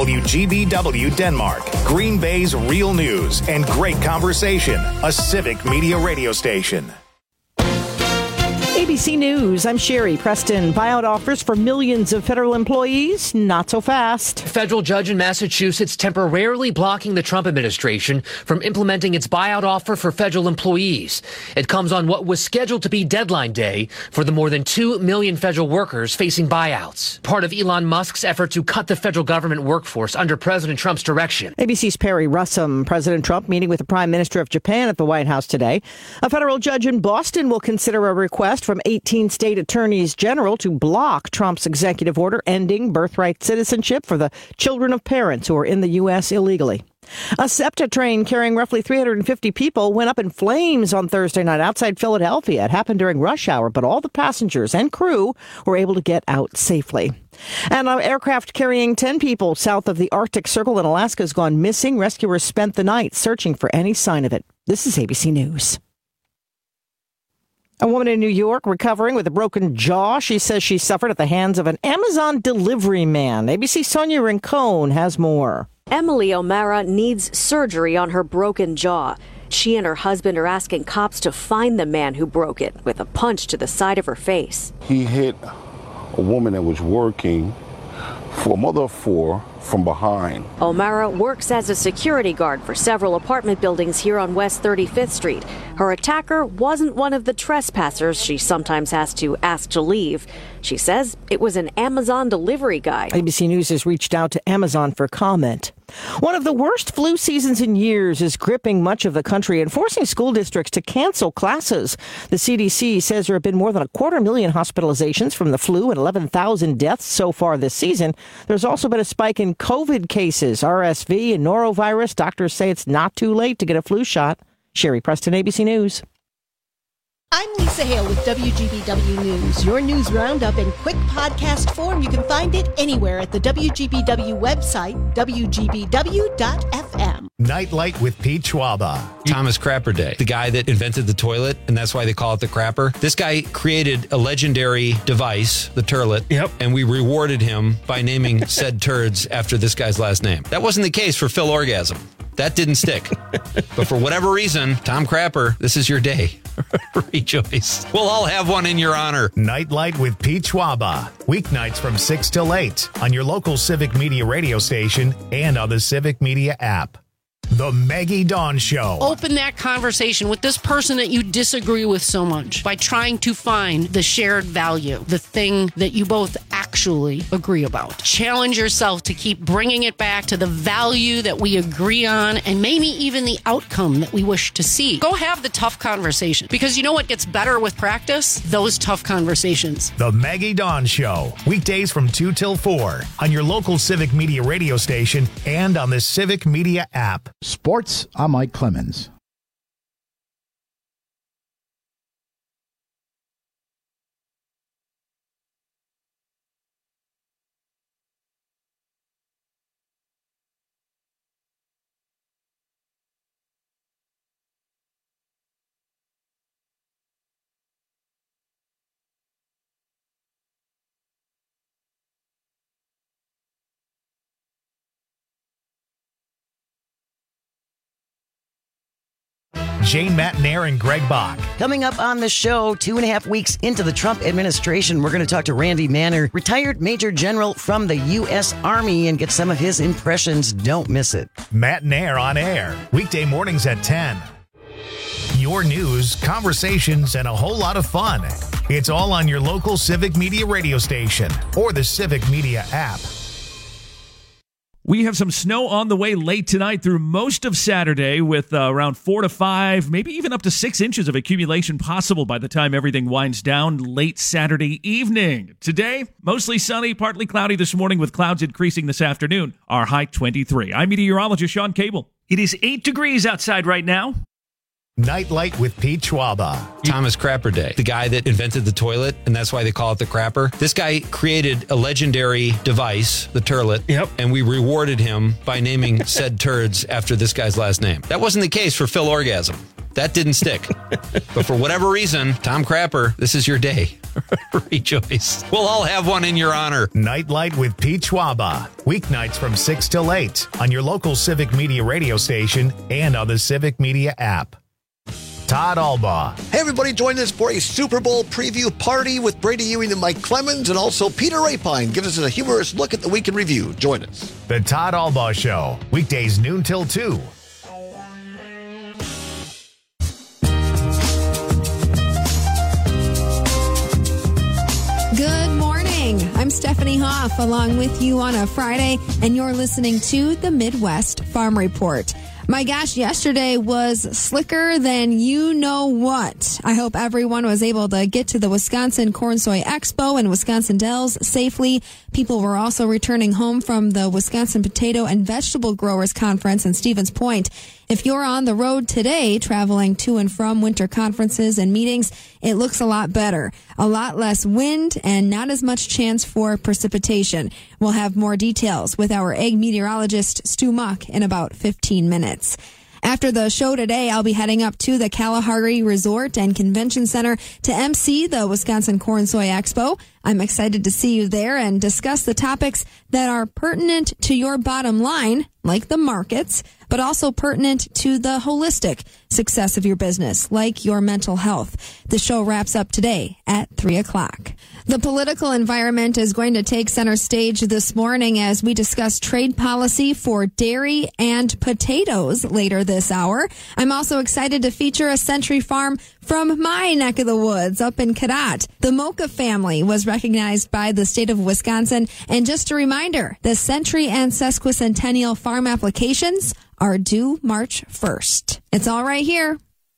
WGBW Denmark, Green Bay's real news and great conversation. A Civic Media radio station. ABC News, I'm Sherry Preston. Buyout offers for millions of federal employees, not so fast. Federal judge in Massachusetts temporarily blocking the Trump administration from implementing its buyout offer for federal employees. It comes on what was scheduled to be deadline day for the more than 2 million federal workers facing buyouts. Part of Elon Musk's effort to cut the federal government workforce under President Trump's direction. ABC's Perry Russum. President Trump meeting with the Prime Minister of Japan at the White House today. A federal judge in Boston will consider a request from 18 state attorneys general to block Trump's executive order ending birthright citizenship for the children of parents who are in the U.S. illegally. A SEPTA train carrying roughly 350 people went up in flames on Thursday night outside Philadelphia. It happened during rush hour, but all the passengers and crew were able to get out safely. And an aircraft carrying 10 people south of the Arctic Circle in Alaska has gone missing. Rescuers spent the night searching for any sign of it. This is ABC News. A woman in New York recovering with a broken jaw. She says she suffered at the hands of an Amazon delivery man. ABC's Sonia Rincon has more. Emily O'Mara needs surgery on her broken jaw. She and her husband are asking cops to find the man who broke it with a punch to the side of her face. He hit a woman that was working for a mother of four from behind. O'Mara works as a security guard for several apartment buildings here on West 35th Street. Her attacker wasn't one of the trespassers she sometimes has to ask to leave. She says it was an Amazon delivery guy. ABC News has reached out to Amazon for comment. One of the worst flu seasons in years is gripping much of the country and forcing school districts to cancel classes. The CDC says there have been more than 250,000 hospitalizations from the flu and 11,000 deaths so far this season. There's also been a spike in COVID cases, RSV and norovirus. Doctors say it's not too late to get a flu shot. Sherry Preston, ABC News. I'm Lisa Hale with WGBW News. Your news roundup in quick podcast form. You can find it anywhere at the WGBW website, WGBW.FM. Nightlight with Pete Schwaba. Thomas Crapper Day, the guy that invented the toilet, and that's why they call it the crapper. This guy created a legendary device, the turlet, and we rewarded him by naming said turds after this guy's last name. That wasn't the case for Phil Orgasm. That didn't stick. But for whatever reason, Tom Crapper, this is your day. Rejoice. We'll all have one in your honor. Nightlight with Pete Schwaba. Weeknights from 6 till 8 on your local Civic Media radio station and on the Civic Media app. The Maggie Dawn Show. Open that conversation with this person that you disagree with so much by trying to find the shared value, the thing that you both actually agree about. Challenge yourself to keep bringing it back to the value that we agree on and maybe even the outcome that we wish to see. Go have the tough conversation, because you know what gets better with practice? Those tough conversations. The Maggie Dawn Show. Weekdays from 2 till 4 on your local Civic Media radio station and on the Civic Media app. Sports, I'm Mike Clemens. Jane Matnair and Greg Bach. Coming up on the show, 2.5 weeks into the Trump administration, we're going to talk to Randy Manner, retired Major General from the U.S. Army, and get some of his impressions. Don't miss it. Matnair on air, weekday mornings at 10. Your news, conversations, and a whole lot of fun. It's all on your local Civic Media radio station or the Civic Media app. We have some snow on the way late tonight through most of Saturday with around 4 to 5, maybe even up to 6 inches of accumulation possible by the time everything winds down late Saturday evening. Today, mostly sunny, partly cloudy this morning with clouds increasing this afternoon. Our high 23. I'm meteorologist Sean Cable. It is 8 degrees outside right now. Nightlight with Pete Schwaba. Thomas Crapper Day, the guy that invented the toilet, and that's why they call it the crapper. This guy created a legendary device, the turlet, and we rewarded him by naming said turds after this guy's last name. That wasn't the case for Phil Orgasm. That didn't stick. But for whatever reason, Tom Crapper, this is your day. Rejoice. We'll all have one in your honor. Nightlight with Pete Schwaba. Weeknights from 6 till 8 on your local Civic Media radio station and on the Civic Media app. Todd Albaugh. Hey, everybody, join us for a Super Bowl preview party with Brady Ewing and Mike Clemens, and also Peter Rapine gives us a humorous look at the week in review. Join us. The Todd Albaugh Show, weekdays noon till 2. Good morning. I'm Stephanie Hoff along with you on a Friday, and you're listening to the Midwest Farm Report. My gosh, yesterday was slicker than you know what. I hope everyone was able to get to the Wisconsin Corn Soy Expo and Wisconsin Dells safely. People were also returning home from the Wisconsin Potato and Vegetable Growers Conference in Stevens Point. If you're on the road today, traveling to and from winter conferences and meetings, it looks a lot better. A lot less wind and not as much chance for precipitation. We'll have more details with our ag meteorologist, Stu Muck, in about 15 minutes. After the show today, I'll be heading up to the Kalahari Resort and Convention Center to MC the Wisconsin Corn Soy Expo. I'm excited to see you there and discuss the topics that are pertinent to your bottom line, like the markets, but also pertinent to the holistic success of your business, like your mental health. The show wraps up today at 3 o'clock. The political environment is going to take center stage this morning as we discuss trade policy for dairy and potatoes later this hour. I'm also excited to feature a Century Farm from my neck of the woods up in Cadott. The Mocha family was recognized by the state of Wisconsin. And just a reminder, the Century and Sesquicentennial farm applications are due March 1st. It's all right here.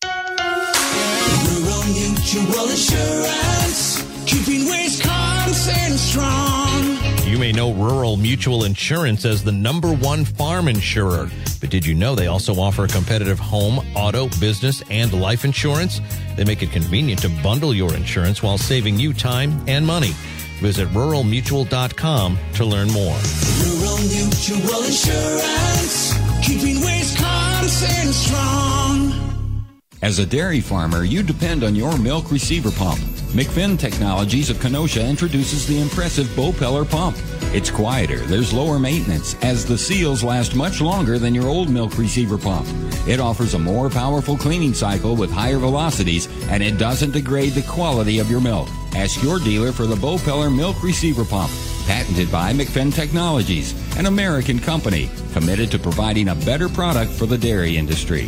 Rural Mutual Insurance, keeping Wisconsin strong. You may know Rural Mutual Insurance as the #1 farm insurer. But did you know they also offer competitive home, auto, business, and life insurance? They make it convenient to bundle your insurance while saving you time and money. Visit ruralmutual.com to learn more. Rural Mutual Insurance, keeping Wisconsin strong. As a dairy farmer, you depend on your milk receiver pump. McFinn Technologies of Kenosha introduces the impressive Bopeller pump. It's quieter, there's lower maintenance, as the seals last much longer than your old milk receiver pump. It offers a more powerful cleaning cycle with higher velocities, and it doesn't degrade the quality of your milk. Ask your dealer for the Bopeller milk receiver pump. Patented by McFinn Technologies, an American company committed to providing a better product for the dairy industry.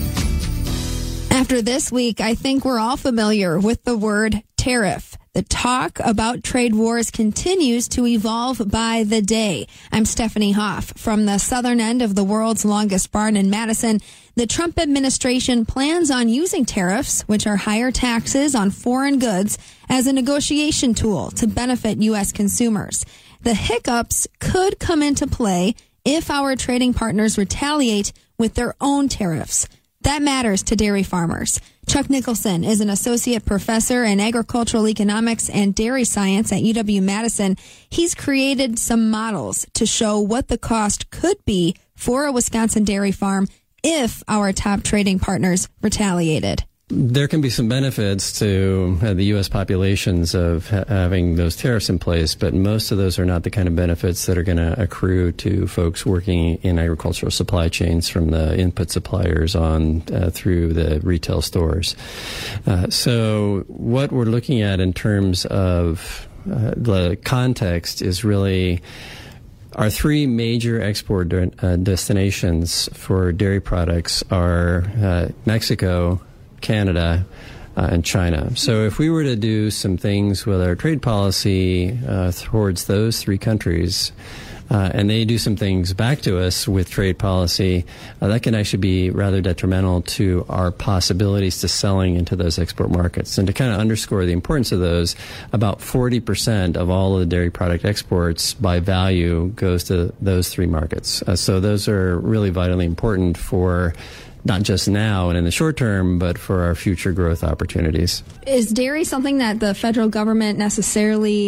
After this week, I think we're all familiar with the word tariff. The talk about trade wars continues to evolve by the day. I'm Stephanie Hoff from the southern end of the world's longest barn in Madison. The Trump administration plans on using tariffs, which are higher taxes on foreign goods, as a negotiation tool to benefit U.S. consumers. The hiccups could come into play if our trading partners retaliate with their own tariffs. That matters to dairy farmers. Chuck Nicholson is an associate professor in agricultural economics and dairy science at UW-Madison. He's created some models to show what the cost could be for a Wisconsin dairy farm if our top trading partners retaliated. There can be some benefits to the U.S. populations of having those tariffs in place, but most of those are not the kind of benefits that are going to accrue to folks working in agricultural supply chains from the input suppliers on through the retail stores. So what we're looking at in terms of the context is really our three major export destinations for dairy products are Mexico, Canada, and China. So if we were to do some things with our trade policy towards those three countries, and they do some things back to us with trade policy, that can actually be rather detrimental to our possibilities to selling into those export markets. And to kind of underscore the importance of those, about 40% of all of the dairy product exports by value goes to those three markets. So those are really vitally important for not just now and in the short term, but for our future growth opportunities. Is dairy something that the federal government necessarily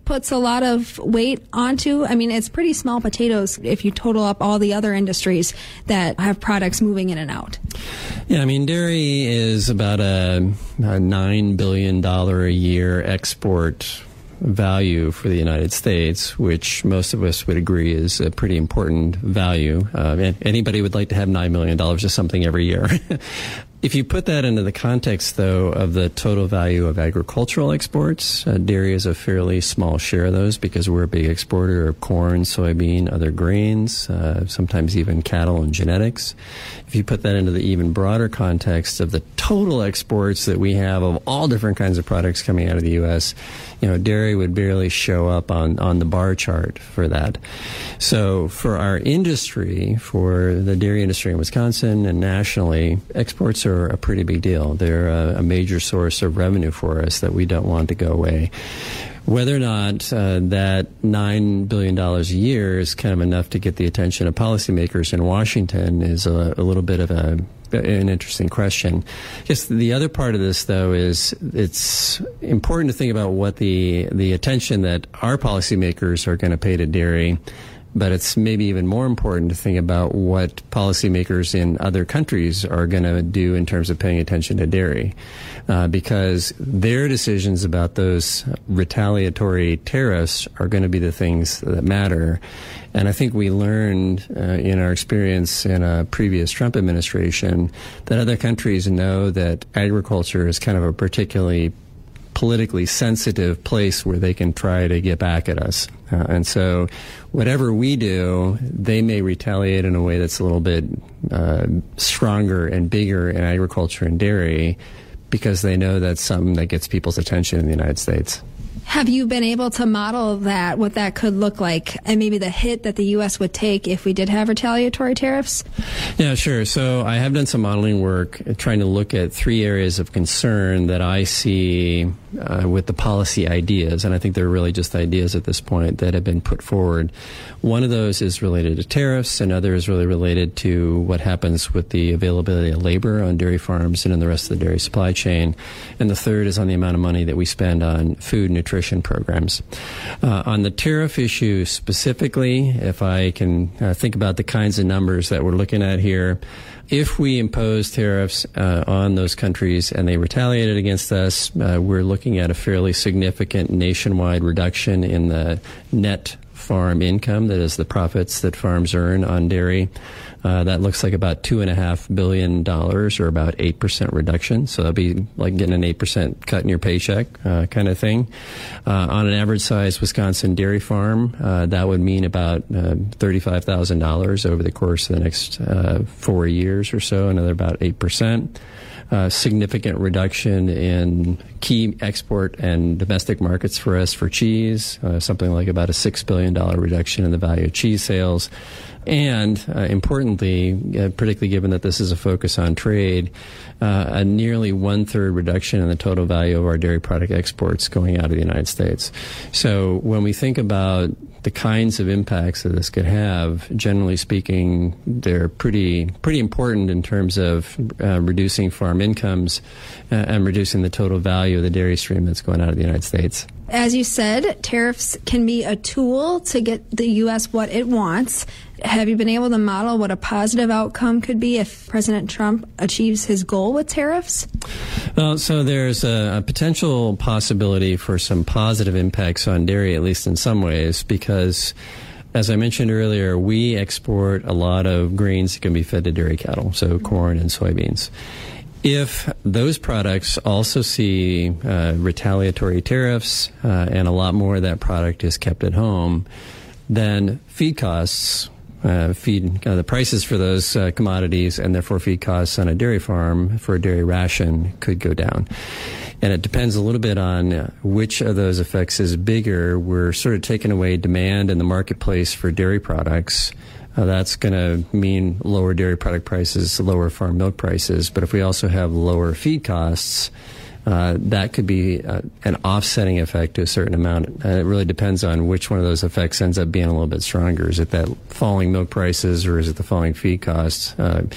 puts a lot of weight onto? I mean, it's pretty small potatoes if you total up all the other industries that have products moving in and out. Yeah, I mean, dairy is about a $9 billion a year export value for the United States, which most of us would agree is a pretty important value. Anybody would like to have $9 million of something every year. If you put that into the context, though, of the total value of agricultural exports, dairy is a fairly small share of those because we're a big exporter of corn, soybean, other grains, sometimes even cattle and genetics. If you put that into the even broader context of the total exports that we have of all different kinds of products coming out of the U.S., dairy would barely show up on the bar chart for that. So for our industry, for the dairy industry in Wisconsin and nationally, exports are a pretty big deal. They're a major source of revenue for us that we don't want to go away. Whether or not that $9 billion a year is kind of enough to get the attention of policymakers in Washington is a little bit of an interesting question. I guess the other part of this, though, is it's important to think about what the attention that our policymakers are going to pay to dairy. But it's maybe even more important to think about what policymakers in other countries are going to do in terms of paying attention to dairy, because their decisions about those retaliatory tariffs are going to be the things that matter. And I think we learned in our experience in a previous Trump administration that other countries know that agriculture is kind of a particularly politically sensitive place where they can try to get back at us. And so whatever we do, they may retaliate in a way that's a little bit stronger and bigger in agriculture and dairy because they know that's something that gets people's attention in the United States. Have you been able to model that, what that could look like, and maybe the hit that the U.S. would take if we did have retaliatory tariffs? Yeah, sure. So I have done some modeling work trying to look at 3 areas of concern that I see with the policy ideas, and I think they're really just ideas at this point that have been put forward. One of those is related to tariffs, another is really related to what happens with the availability of labor on dairy farms and in the rest of the dairy supply chain, and the third is on the amount of money that we spend on food nutrition programs. On the tariff issue specifically, if I can think about the kinds of numbers that we're looking at here, if we impose tariffs on those countries and they retaliated against us, we're looking at a fairly significant nationwide reduction in the net farm income, that is the profits that farms earn on dairy. That looks like about $2.5 billion or about 8% reduction. So that'd be like getting an 8% cut in your paycheck kind of thing. On an average size Wisconsin dairy farm, that would mean about $35,000 over the course of the next 4 years or so, another about 8%. Significant reduction in key export and domestic markets for us for cheese, something like about a $6 billion reduction in the value of cheese sales. And importantly, particularly given that this is a focus on trade, a nearly 1/3 reduction in the total value of our dairy product exports going out of the United States. So when we think about the kinds of impacts that this could have, generally speaking, they're pretty important in terms of reducing farm incomes and reducing the total value of the dairy stream that's going out of the United States. As you said, tariffs can be a tool to get the U.S. what it wants. Have you been able to model what a positive outcome could be if President Trump achieves his goal with tariffs? Well, so there's a potential possibility for some positive impacts on dairy, at least in some ways, because as I mentioned earlier, we export a lot of grains that can be fed to dairy cattle, so corn and soybeans. If those products also see retaliatory tariffs and a lot more of that product is kept at home, then feed costs, the prices for those commodities and therefore feed costs on a dairy farm for a dairy ration could go down. And it depends a little bit on which of those effects is bigger. We're sort of taking away demand in the marketplace for dairy products. That's going to mean lower dairy product prices, lower farm milk prices. But if we also have lower feed costs, that could be an offsetting effect to a certain amount. It really depends on which one of those effects ends up being a little bit stronger. Is it that falling milk prices or is it the falling feed costs?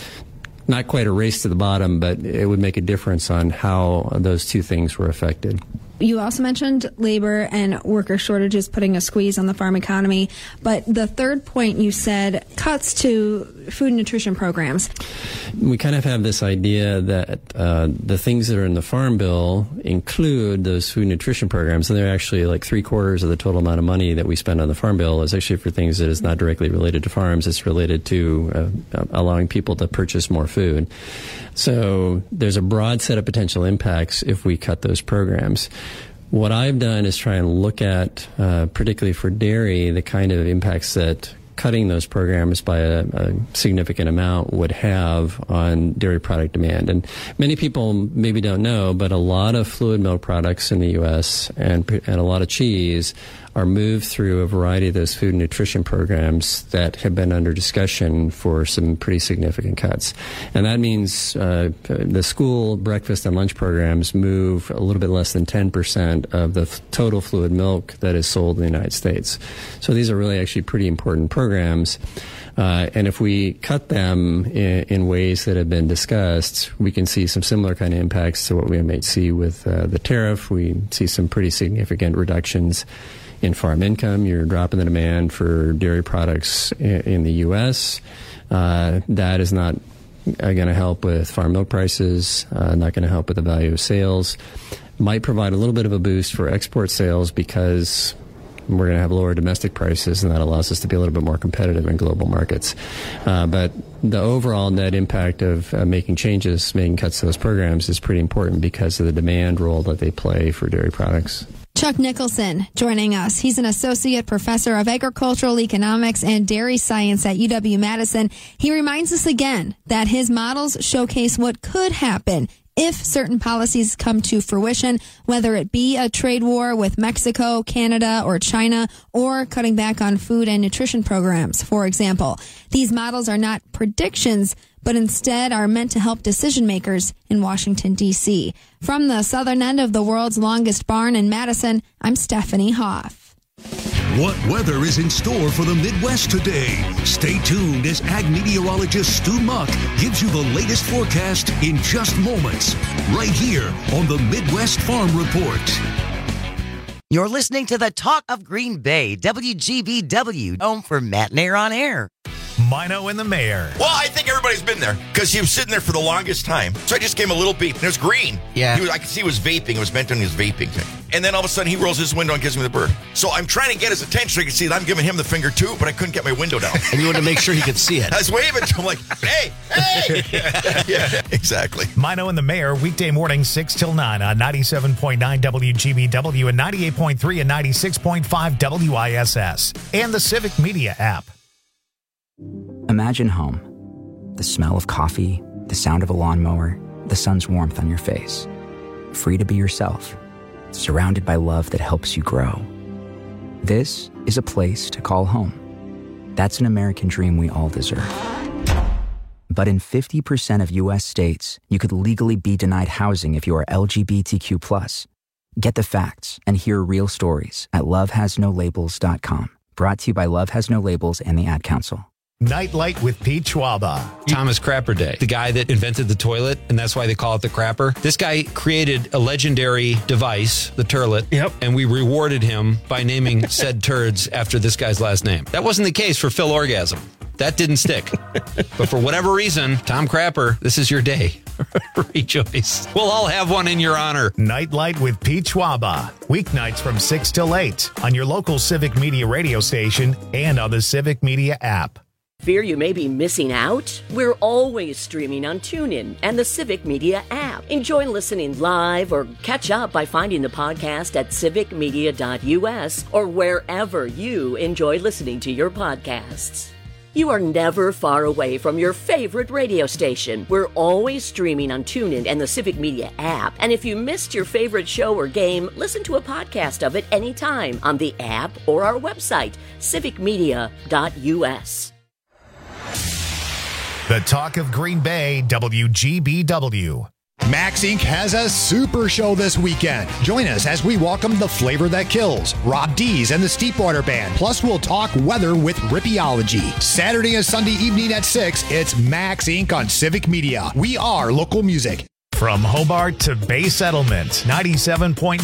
Not quite a race to the bottom, but it would make a difference on how those two things were affected. You also mentioned labor and worker shortages putting a squeeze on the farm economy. But the third point you said, cuts to food and nutrition programs. We kind of have this idea that the things that are in the Farm Bill include those food and nutrition programs, and they're actually like 3/4 of the total amount of money that we spend on the Farm Bill is actually for things that is not directly related to farms. It's related to allowing people to purchase more food. So there's a broad set of potential impacts if we cut those programs. What I've done is try and look at, particularly for dairy, the kind of impacts that cutting those programs by a significant amount would have on dairy product demand. And many people maybe don't know, but a lot of fluid milk products in the U.S. and a lot of cheese are moved through a variety of those food and nutrition programs that have been under discussion for some pretty significant cuts. And that means the school breakfast and lunch programs move a little bit less than 10% of the total fluid milk that is sold in the United States. So these are really actually pretty important programs. And if we cut them in ways that have been discussed, we can see some similar kind of impacts to what we might see with the tariff. We see some pretty significant reductions in farm income. You're dropping the demand for dairy products in the U.S. That is not going to help with farm milk prices, not going to help with the value of sales. Might provide a little bit of a boost for export sales because we're going to have lower domestic prices, and that allows us to be a little bit more competitive in global markets. But the overall net impact of making changes, making cuts to those programs is pretty important because of the demand role that they play for dairy products. Chuck Nicholson joining us. He's an associate professor of agricultural economics and dairy science at UW-Madison. He reminds us again that his models showcase what could happen if certain policies come to fruition, whether it be a trade war with Mexico, Canada, or China, or cutting back on food and nutrition programs, for example. These models are not predictions, but instead are meant to help decision makers in Washington, D.C. From the southern end of the world's longest barn in Madison, I'm Stephanie Hoff. What weather is in store for the Midwest today? Stay tuned as ag meteorologist Stu Muck gives you the latest forecast in just moments, right here on the Midwest Farm Report. You're listening to the Talk of Green Bay, WGBW, home for Matt Nair on Air. Mino and the Mayor. Well, I think everybody's been there because he was sitting there for the longest time. So I just gave him a little beep, and it was green. Yeah. I could see he was vaping. It was meant on his vaping thing. And then all of a sudden, he rolls his window and gives me the bird. So I'm trying to get his attention so he can see that I'm giving him the finger too, but I couldn't get my window down. And you wanted to make sure he could see it. I was waving to him like, hey. Yeah, exactly. Mino and the Mayor, weekday morning 6 till 9 on 97.9 WGBW and 98.3 and 96.5 WISS. And the Civic Media app. Imagine home. The smell of coffee, the sound of a lawnmower, the sun's warmth on your face. Free to be yourself, surrounded by love that helps you grow. This is a place to call home. That's an American dream we all deserve. But in 50% of U.S. states, you could legally be denied housing if you are LGBTQ+. Get the facts and hear real stories at lovehasnolabels.com. Brought to you by Love Has No Labels and the Ad Council. Nightlight with Pete Schwaba. Thomas Crapper Day, the guy that invented the toilet, and that's why they call it the crapper. This guy created a legendary device, the turlet, and we rewarded him by naming said turds after this guy's last name. That wasn't the case for Phil Orgasm. That didn't stick. But for whatever reason, Tom Crapper, this is your day. Rejoice. We'll all have one in your honor. Nightlight with Pete Schwaba. Weeknights from 6 till 8 on your local Civic Media radio station and on the Civic Media app. Fear you may be missing out? We're always streaming on TuneIn and the Civic Media app. Enjoy listening live or catch up by finding the podcast at civicmedia.us or wherever you enjoy listening to your podcasts. You are never far away from your favorite radio station. We're always streaming on TuneIn and the Civic Media app. And if you missed your favorite show or game, listen to a podcast of it anytime on the app or our website, civicmedia.us. The Talk of Green Bay, WGBW. Max Inc. has a super show this weekend. Join us as we welcome the flavor that kills, Rob Dees and the Steepwater Band. Plus, we'll talk weather with Rippeology. Saturday and Sunday evening at 6, it's Max Inc. on Civic Media. We are local music. From Hobart to Bay Settlement, 97.9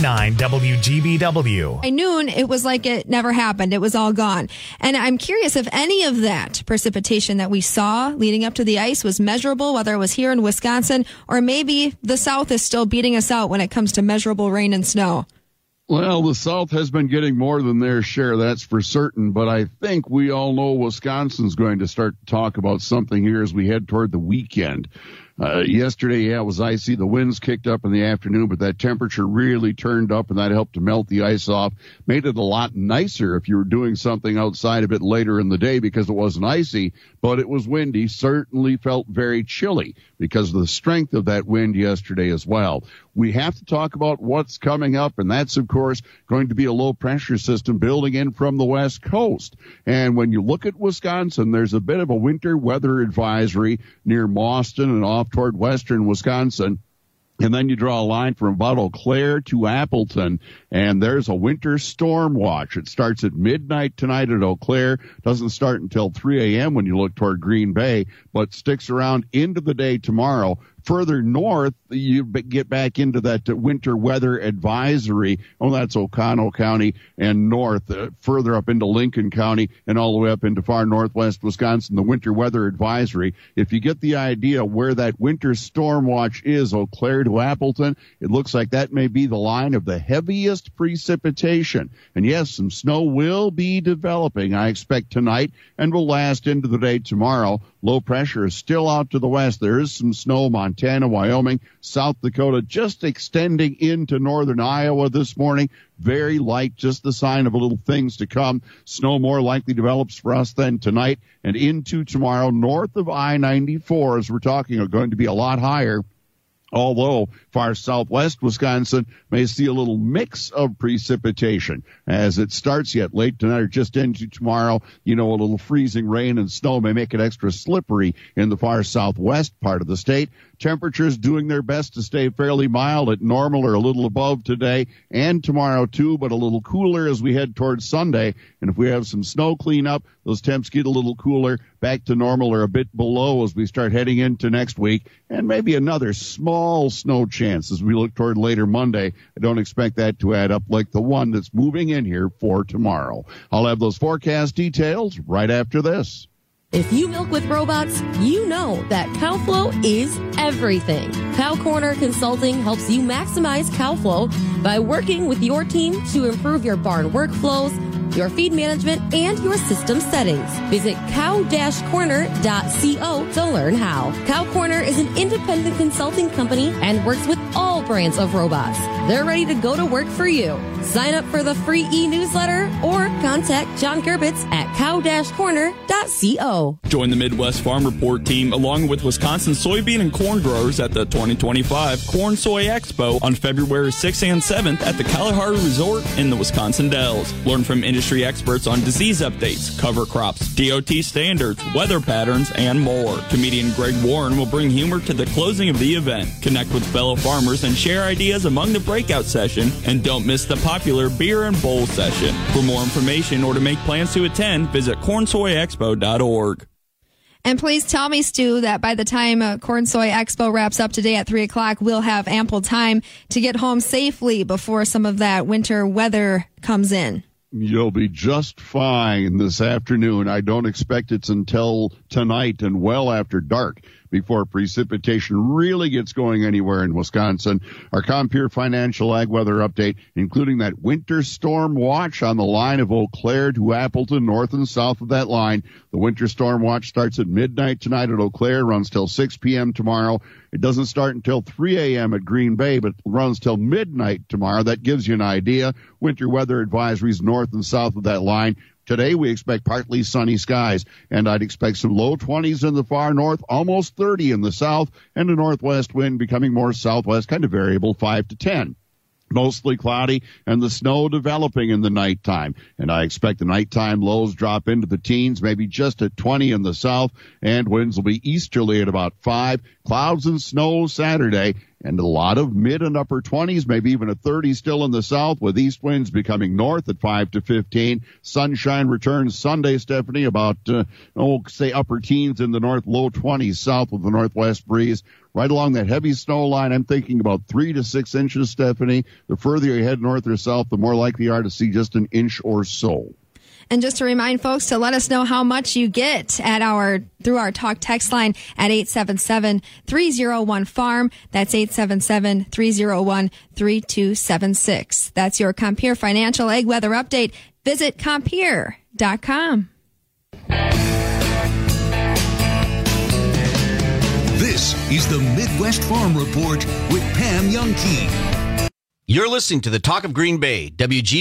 WGBW. By noon, it was like it never happened. It was all gone. And I'm curious if any of that precipitation that we saw leading up to the ice was measurable, whether it was here in Wisconsin, or maybe the South is still beating us out when it comes to measurable rain and snow. Well, the South has been getting more than their share, that's for certain. But I think we all know Wisconsin's going to start to talk about something here as we head toward the weekend. Yesterday, it was icy. The winds kicked up in the afternoon, but that temperature really turned up, and that helped to melt the ice off. Made it a lot nicer if you were doing something outside a bit later in the day because it wasn't icy, but it was windy. Certainly felt very chilly because of the strength of that wind yesterday as well. We have to talk about what's coming up, and that's, of course, going to be a low-pressure system building in from the west coast. And when you look at Wisconsin, there's a bit of a winter weather advisory near Mauston and off toward western Wisconsin. And then you draw a line from about Eau Claire to Appleton, and there's a winter storm watch. It starts at midnight tonight at Eau Claire, doesn't start until 3 a.m. when you look toward Green Bay, but sticks around into the day tomorrow. Further north, you get back into that winter weather advisory. Oh, that's Oconto County and north, further up into Lincoln County and all the way up into far northwest Wisconsin, the winter weather advisory. If you get the idea where that winter storm watch is, Eau Claire to Appleton, it looks like that may be the line of the heaviest precipitation. And yes, some snow will be developing, I expect, tonight and will last into the day tomorrow. Low pressure is still out to the west. There is some snow, Montana, Wyoming, South Dakota, just extending into northern Iowa this morning. Very light, just the sign of a little things to come. Snow more likely develops for us then tonight and into tomorrow. North of I-94, as we're talking, are going to be a lot higher. Although far southwest Wisconsin may see a little mix of precipitation as it starts yet late tonight or just into tomorrow. You know, a little freezing rain and snow may make it extra slippery in the far southwest part of the state. Temperatures doing their best to stay fairly mild at normal or a little above today and tomorrow too, but a little cooler as we head towards Sunday. And if we have some snow cleanup, those temps get a little cooler, back to normal or a bit below as we start heading into next week. And maybe another small snow chance as we look toward later Monday. I don't expect that to add up like the one that's moving in here for tomorrow. I'll have those forecast details right after this. If you milk with robots, you know that CowFlow is everything. Cow Corner Consulting helps you maximize cow flow by working with your team to improve your barn workflows, your feed management, and your system settings. Visit cow-corner.co to learn how. Cow Corner is an independent consulting company and works with all brands of robots. They're ready to go to work for you. Sign up for the free e-newsletter or contact John Gerbitz at cow-corner.co. Join the Midwest Farm Report team along with Wisconsin soybean and corn growers at the 2025 Corn Soy Expo on February 6th and 7th at the Kalahari Resort in the Wisconsin Dells. Learn from industry experts on disease updates, cover crops, DOT standards, weather patterns, and more. Comedian Greg Warren will bring humor to the closing of the event. Connect with fellow farmers and share ideas among the breakout session, and don't miss the popular beer and bowl session. For more information or to make plans to attend, visit cornsoyexpo.org. And please tell me, Stu, that by the time Corn Soy Expo wraps up today at 3 o'clock, we'll have ample time to get home safely before some of that winter weather comes in. You'll be just fine this afternoon. I don't expect it's until tonight and well after dark before precipitation really gets going anywhere in Wisconsin. Our Compeer Financial Ag Weather Update, including that winter storm watch on the line of Eau Claire to Appleton, north and south of that line. The winter storm watch starts at midnight tonight at Eau Claire, runs till 6 p.m. tomorrow. It doesn't start until 3 a.m. at Green Bay, but runs till midnight tomorrow. That gives you an idea. Winter weather advisories north and south of that line. Today, we expect partly sunny skies, and I'd expect some low 20s in the far north, almost 30 in the south, and a northwest wind becoming more southwest, kind of variable, 5 to 10. Mostly cloudy, and the snow developing in the nighttime. And I expect the nighttime lows drop into the teens, maybe just at 20 in the south, and winds will be easterly at about 5. Clouds and snow Saturday, and a lot of mid and upper 20s, maybe even a 30 still in the south, with east winds becoming north at 5 to 15. Sunshine returns Sunday, Stephanie, about, say upper teens in the north, low 20s south with the northwest breeze. Right along that heavy snow line, I'm thinking about 3 to 6 inches, Stephanie. The further you head north or south, the more likely you are to see just an inch or so. And just to remind folks to let us know how much you get through our talk text line at 877-301-FARM. That's 877-301-3276. That's your Compeer Financial Ag Weather Update. Visit Compeer.com. This is the Midwest Farm Report with Pam Youngkey. You're listening to the Talk of Green Bay,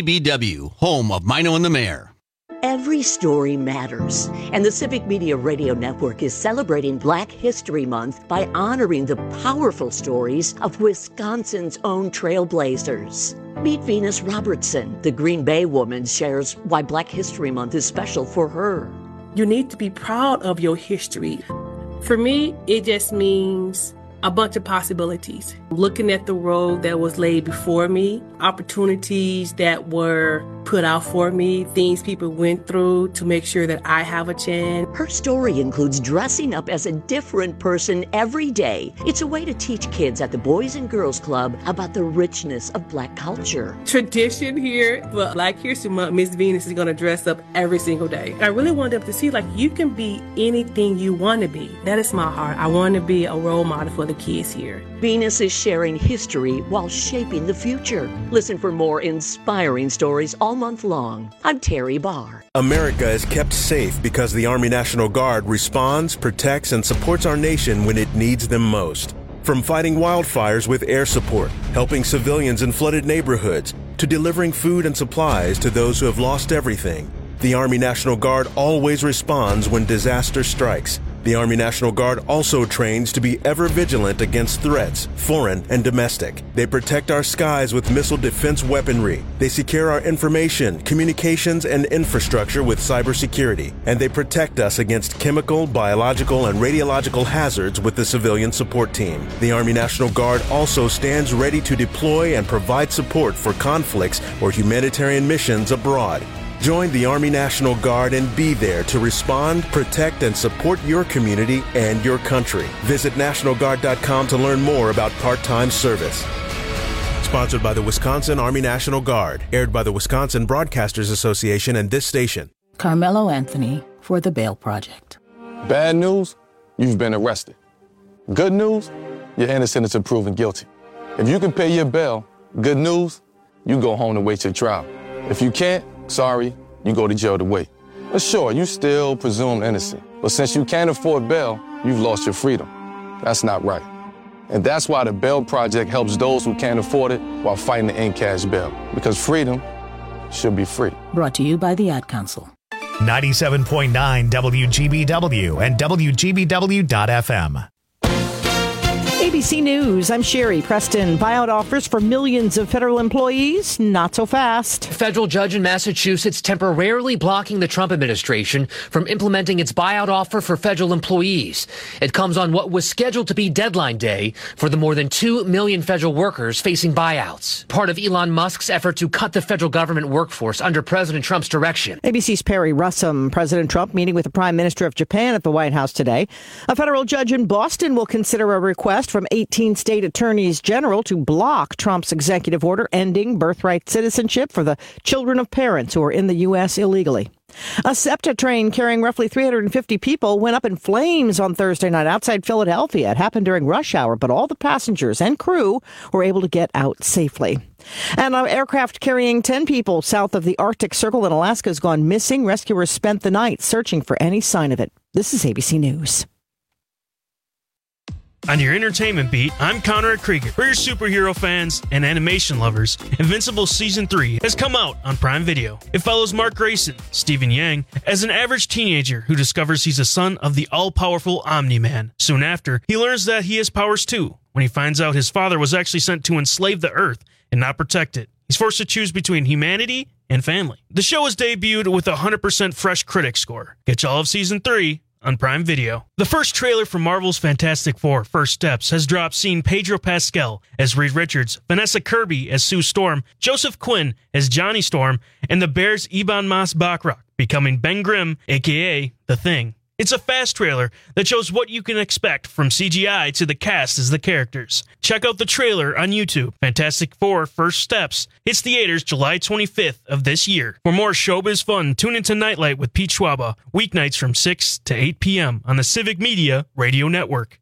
WGBW, home of Mino and the Mayor. Every story matters, and the Civic Media Radio Network is celebrating Black History Month by honoring the powerful stories of Wisconsin's own trailblazers. Meet Venus Robertson. The Green Bay woman shares why Black History Month is special for her. You need to be proud of your history. For me, it just means a bunch of possibilities. Looking at the road that was laid before me, opportunities that were put out for me, things people went through to make sure that I have a chance. Her story includes dressing up as a different person every day. It's a way to teach kids at the Boys and Girls Club about the richness of Black culture. Tradition here, but Black History Month, Miss Venus is going to dress up every single day. I really want them to see, you can be anything you want to be. That is my heart. I want to be a role model for the kids here. Venus is sharing history while shaping the future. Listen for more inspiring stories all month long. I'm Terry Barr. America is kept safe because the Army National Guard responds, protects, and supports our nation when it needs them most. From fighting wildfires with air support, helping civilians in flooded neighborhoods, to delivering food and supplies to those who have lost everything, the Army National Guard always responds when disaster strikes. The Army National Guard also trains to be ever vigilant against threats, foreign and domestic. They protect our skies with missile defense weaponry. They secure our information, communications, and infrastructure with cybersecurity. And they protect us against chemical, biological, and radiological hazards with the civilian support team. The Army National Guard also stands ready to deploy and provide support for conflicts or humanitarian missions abroad. Join the Army National Guard and be there to respond, protect, and support your community and your country. Visit NationalGuard.com to learn more about part-time service. Sponsored by the Wisconsin Army National Guard. Aired by the Wisconsin Broadcasters Association and this station. Carmelo Anthony for The Bail Project. Bad news, you've been arrested. Good news, you're innocent until proven guilty. If you can pay your bail, good news, you go home to wait your trial. If you can't, sorry, you go to jail to wait. But sure, you still presumed innocent. But since you can't afford bail, you've lost your freedom. That's not right. And that's why the Bail Project helps those who can't afford it while fighting to end cash bail. Because freedom should be free. Brought to you by the Ad Council. 97.9 WGBW and WGBW.FM. ABC News, I'm Sherry Preston. Buyout offers for millions of federal employees, not so fast. A federal judge in Massachusetts temporarily blocking the Trump administration from implementing its buyout offer for federal employees. It comes on what was scheduled to be deadline day for the more than 2 million federal workers facing buyouts. Part of Elon Musk's effort to cut the federal government workforce under President Trump's direction. ABC's Perry Russum. President Trump meeting with the Prime Minister of Japan at the White House today. A federal judge in Boston will consider a request from 18 state attorneys general to block Trump's executive order ending birthright citizenship for the children of parents who are in the U.S. illegally. A SEPTA train carrying roughly 350 people went up in flames on Thursday night outside Philadelphia. It happened during rush hour, but all the passengers and crew were able to get out safely. And an aircraft carrying 10 people south of the Arctic Circle in Alaska has gone missing. Rescuers spent the night searching for any sign of it. This is ABC News. On your entertainment beat, I'm Conrad Krieger. For your superhero fans and animation lovers, Invincible Season 3 has come out on Prime Video. It follows Mark Grayson, Stephen Yang, as an average teenager who discovers he's a son of the all-powerful Omni-Man. Soon after, he learns that he has powers too, when he finds out his father was actually sent to enslave the Earth and not protect it. He's forced to choose between humanity and family. The show is debuted with a 100% fresh critic score. Catch all of Season 3 on Prime Video. The first trailer for Marvel's Fantastic Four: First Steps has dropped, seeing Pedro Pascal as Reed Richards, Vanessa Kirby as Sue Storm, Joseph Quinn as Johnny Storm, and the Bears' Ebon Moss-Bachrach becoming Ben Grimm, a.k.a. The Thing. It's a fast trailer that shows what you can expect, from CGI to the cast as the characters. Check out the trailer on YouTube. Fantastic Four: First Steps hits theaters July 25th of this year. For more showbiz fun, tune into Nightlight with Pete Schwaba, weeknights from 6 to 8 p.m. on the Civic Media Radio Network.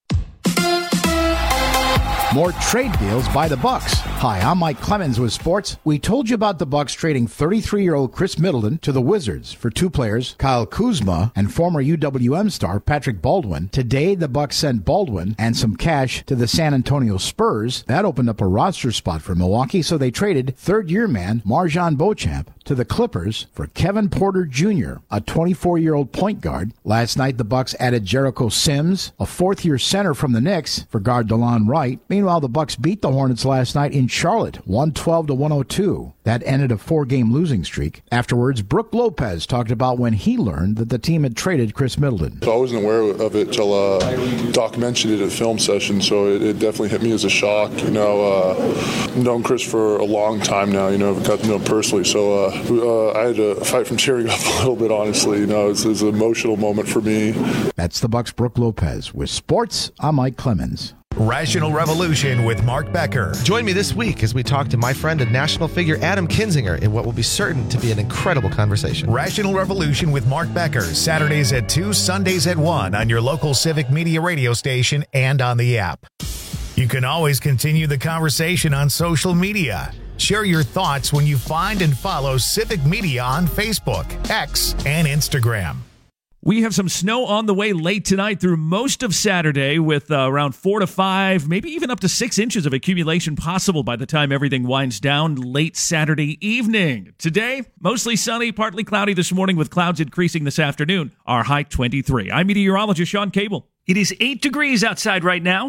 More trade deals by the Bucks. Hi, I'm Mike Clemens with sports. We told you about the Bucks trading 33-year-old Chris Middleton to the Wizards for two players, Kyle Kuzma and former UWM star Patrick Baldwin. Today, the Bucks sent Baldwin and some cash to the San Antonio Spurs. That opened up a roster spot for Milwaukee, so they traded third-year man MarJon Beauchamp to the Clippers for Kevin Porter Jr., a 24-year-old point guard. Last night, the Bucks added Jericho Sims, a fourth-year center from the Knicks, for guard DeLon Wright. Meanwhile, the Bucks beat the Hornets last night in Charlotte, 112-102. That ended a 4-game losing streak. Afterwards, Brook Lopez talked about when he learned that the team had traded Chris Middleton. So I wasn't aware of it till Doc mentioned it at a film session, so it definitely hit me as a shock. I've known Chris for a long time now. I've got to know him personally, so I had to fight from tearing up a little bit, honestly. It was an emotional moment for me. That's the Bucks' Brook Lopez. With sports, I'm Mike Clemens. Rational Revolution with Mark Becker. Join me this week as we talk to my friend and national figure Adam Kinzinger in what will be certain to be an incredible conversation. Rational Revolution with Mark Becker, Saturdays at 2, Sundays at 1 on your local Civic Media radio station and on the app. You can always continue the conversation on social media. Share your thoughts when you find and follow Civic Media on Facebook, X, and Instagram. We have some snow on the way late tonight through most of Saturday, with around 4 to 5, maybe even up to 6 inches of accumulation possible by the time everything winds down late Saturday evening. Today, mostly sunny, partly cloudy this morning with clouds increasing this afternoon. Our high 23. I'm meteorologist Sean Cable. It is 8 degrees outside right now.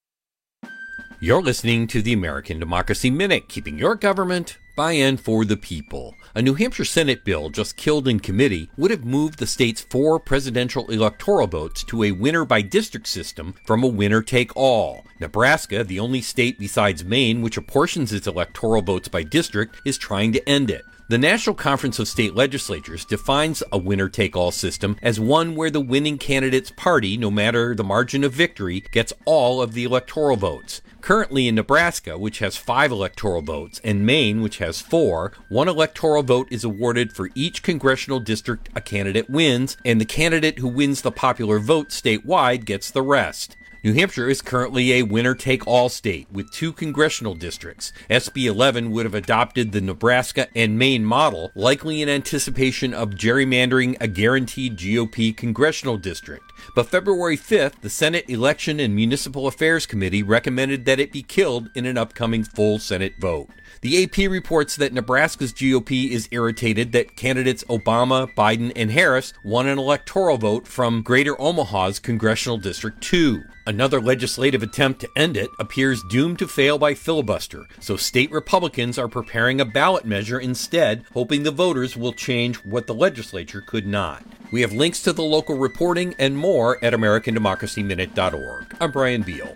You're listening to the American Democracy Minute, keeping your government by and for the people. A New Hampshire Senate bill just killed in committee would have moved the state's 4 presidential electoral votes to a winner-by-district system from a winner-take-all. Nebraska, the only state besides Maine which apportions its electoral votes by district, is trying to end it. The National Conference of State Legislatures defines a winner-take-all system as one where the winning candidate's party, no matter the margin of victory, gets all of the electoral votes. Currently in Nebraska, which has 5 electoral votes, and Maine, which has 4, 1 electoral vote is awarded for each congressional district a candidate wins, and the candidate who wins the popular vote statewide gets the rest. New Hampshire is currently a winner-take-all state with 2 congressional districts. SB 11 would have adopted the Nebraska and Maine model, likely in anticipation of gerrymandering a guaranteed GOP congressional district. But February 5th, the Senate Election and Municipal Affairs Committee recommended that it be killed in an upcoming full Senate vote. The AP reports that Nebraska's GOP is irritated that candidates Obama, Biden, and Harris won an electoral vote from Greater Omaha's Congressional District 2. Another legislative attempt to end it appears doomed to fail by filibuster, so state Republicans are preparing a ballot measure instead, hoping the voters will change what the legislature could not. We have links to the local reporting and more at AmericanDemocracyMinute.org. I'm Brian Beal.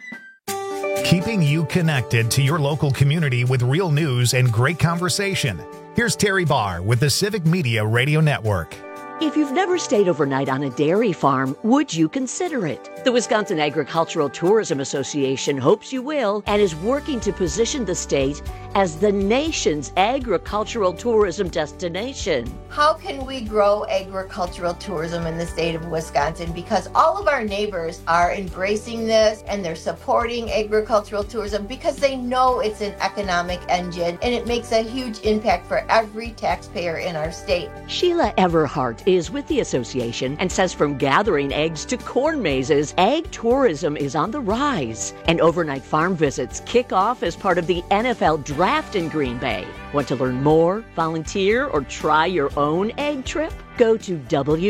Keeping you connected to your local community with real news and great conversation. Here's Terry Barr with the Civic Media Radio Network. If you've never stayed overnight on a dairy farm, would you consider it? The Wisconsin Agricultural Tourism Association hopes you will and is working to position the state as the nation's agricultural tourism destination. How can we grow agricultural tourism in the state of Wisconsin? Because all of our neighbors are embracing this and they're supporting agricultural tourism because they know it's an economic engine and it makes a huge impact for every taxpayer in our state. Sheila Everhart is with the association and says from gathering eggs to corn mazes, ag tourism is on the rise. And overnight farm visits kick off as part of the NFL Draft in Green Bay. Want to learn more, volunteer, or try your own egg trip? Go to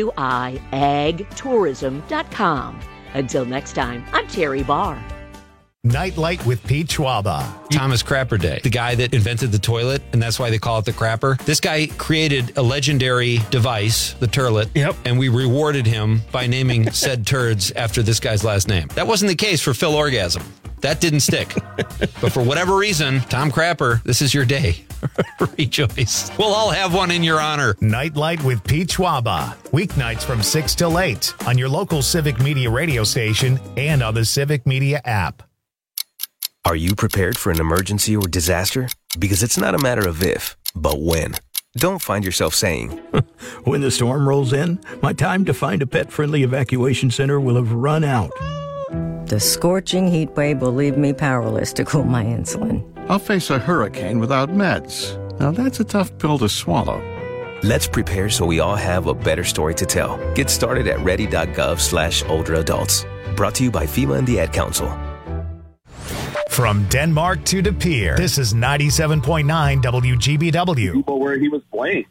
wiagtourism.com. Until next time, I'm Terry Barr. Nightlight with Pete Schwaba. Thomas Crapper Day, the guy that invented the toilet, and that's why they call it the crapper. This guy created a legendary device, the turlet, and we rewarded him by naming said turds after this guy's last name. That wasn't the case for Phil Orgasm. That didn't stick. But for whatever reason, Tom Crapper, this is your day. Rejoice. We'll all have one in your honor. Nightlight with Pete Schwaba. Weeknights from 6 till 8 on your local Civic Media radio station and on the Civic Media app. Are you prepared for an emergency or disaster? Because it's not a matter of if, but when. Don't find yourself saying, when the storm rolls in, my time to find a pet-friendly evacuation center will have run out. The scorching heat wave will leave me powerless to cool my insulin. I'll face a hurricane without meds. Now that's a tough pill to swallow. Let's prepare so we all have a better story to tell. Get started at ready.gov/older adults. Brought to you by FEMA and the Ad Council. From Denmark to De Pere, this is 97.9 WGBW. People where he was playing.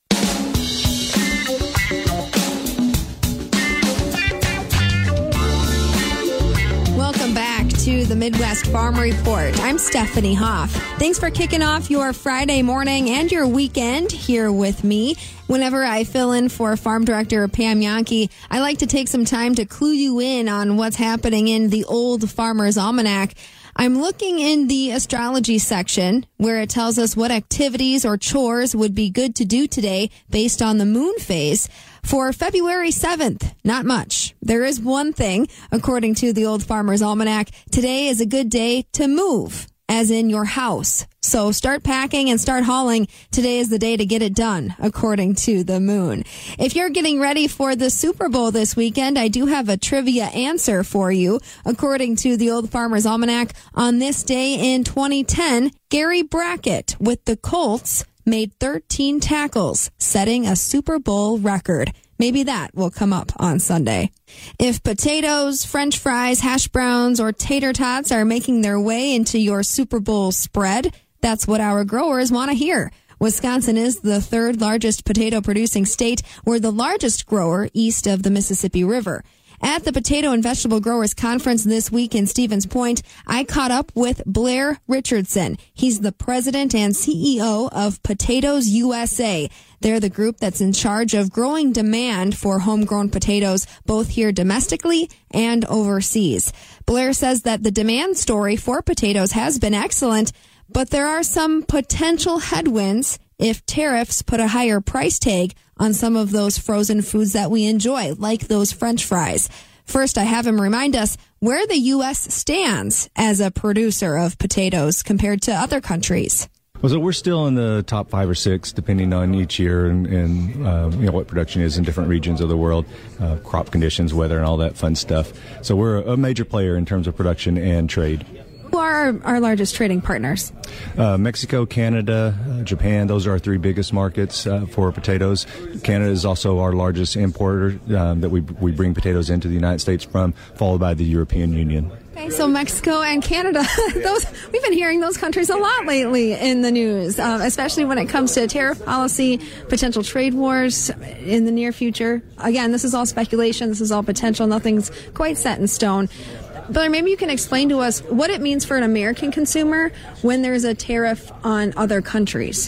Welcome back to the Midwest Farm Report. I'm Stephanie Hoff. Thanks for kicking off your Friday morning and your weekend here with me. Whenever I fill in for Farm Director Pam Yankee, I like to take some time to clue you in on what's happening in the Old Farmer's Almanac. I'm looking in the astrology section where it tells us what activities or chores would be good to do today based on the moon phase. For February 7th, not much. There is one thing, according to the Old Farmer's Almanac. Today is a good day to move, as in your house. So start packing and start hauling. Today is the day to get it done, according to the moon. If you're getting ready for the Super Bowl this weekend, I do have a trivia answer for you. According to the Old Farmer's Almanac, on this day in 2010, Gary Brackett with the Colts made 13 tackles, setting a Super Bowl record. Maybe that will come up on Sunday. If potatoes, French fries, hash browns, or tater tots are making their way into your Super Bowl spread, that's what our growers want to hear. Wisconsin is the third largest potato producing state. We're the largest grower east of the Mississippi River. At the Potato and Vegetable Growers Conference this week in Stevens Point, I caught up with Blair Richardson. He's the president and CEO of Potatoes USA. They're the group that's in charge of growing demand for homegrown potatoes, both here domestically and overseas. Blair says that the demand story for potatoes has been excellent, but there are some potential headwinds if tariffs put a higher price tag on some of those frozen foods that we enjoy, like those French fries. First, I have him remind us where the U.S. stands as a producer of potatoes compared to other countries. Well, so we're still in the top 5 or 6, depending on each year and what production is in different regions of the world, crop conditions, weather, and all that fun stuff. So we're a major player in terms of production and trade. Who are our largest trading partners? Mexico, Canada, Japan. Those are our 3 biggest markets for potatoes. Canada is also our largest importer that we bring potatoes into the United States from, followed by the European Union. Okay, so Mexico and Canada, we've been hearing those countries a lot lately in the news, especially when it comes to tariff policy, potential trade wars in the near future. Again, this is all speculation. This is all potential. Nothing's quite set in stone. Blair, maybe you can explain to us what it means for an American consumer when there's a tariff on other countries.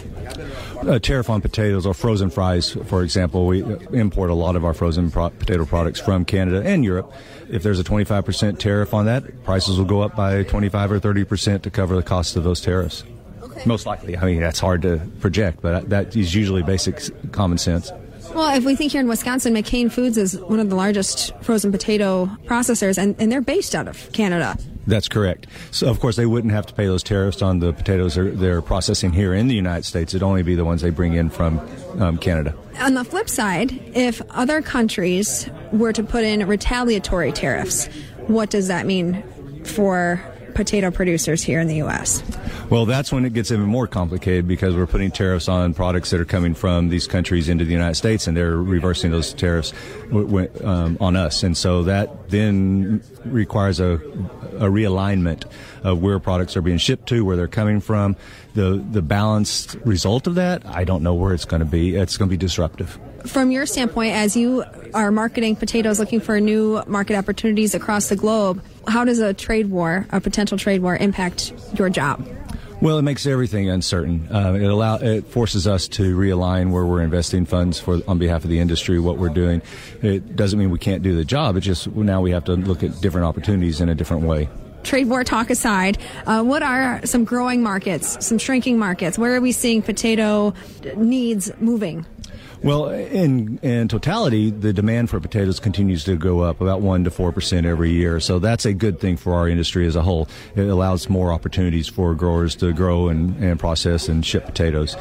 A tariff on potatoes or frozen fries, for example. We import a lot of our frozen potato products from Canada and Europe. If there's a 25% tariff on that, prices will go up by 25 or 30% to cover the cost of those tariffs. Okay. Most likely. I mean, that's hard to project, but that is usually basic common sense. Well, if we think here in Wisconsin, McCain Foods is one of the largest frozen potato processors, and they're based out of Canada. That's correct. So, of course, they wouldn't have to pay those tariffs on the potatoes they're processing here in the United States. It'd only be the ones they bring in from Canada. On the flip side, if other countries were to put in retaliatory tariffs, what does that mean for potato producers here in the U.S.? Well, that's when it gets even more complicated because we're putting tariffs on products that are coming from these countries into the United States, and they're reversing those tariffs on us. And so that then requires a realignment of where products are being shipped to, where they're coming from. The balanced result of that, I don't know where it's going to be. It's going to be disruptive. From your standpoint, as you are marketing potatoes, looking for new market opportunities across the globe, how does a potential trade war, impact your job? Well, it makes everything uncertain. It forces us to realign where we're investing funds on behalf of the industry, what we're doing. It doesn't mean we can't do the job. It's just now we have to look at different opportunities in a different way. Trade war talk aside, what are some growing markets, some shrinking markets? Where are we seeing potato needs moving? Well, in totality, the demand for potatoes continues to go up about 1% to 4% every year. So that's a good thing for our industry as a whole. It allows more opportunities for growers to grow and process and ship potatoes.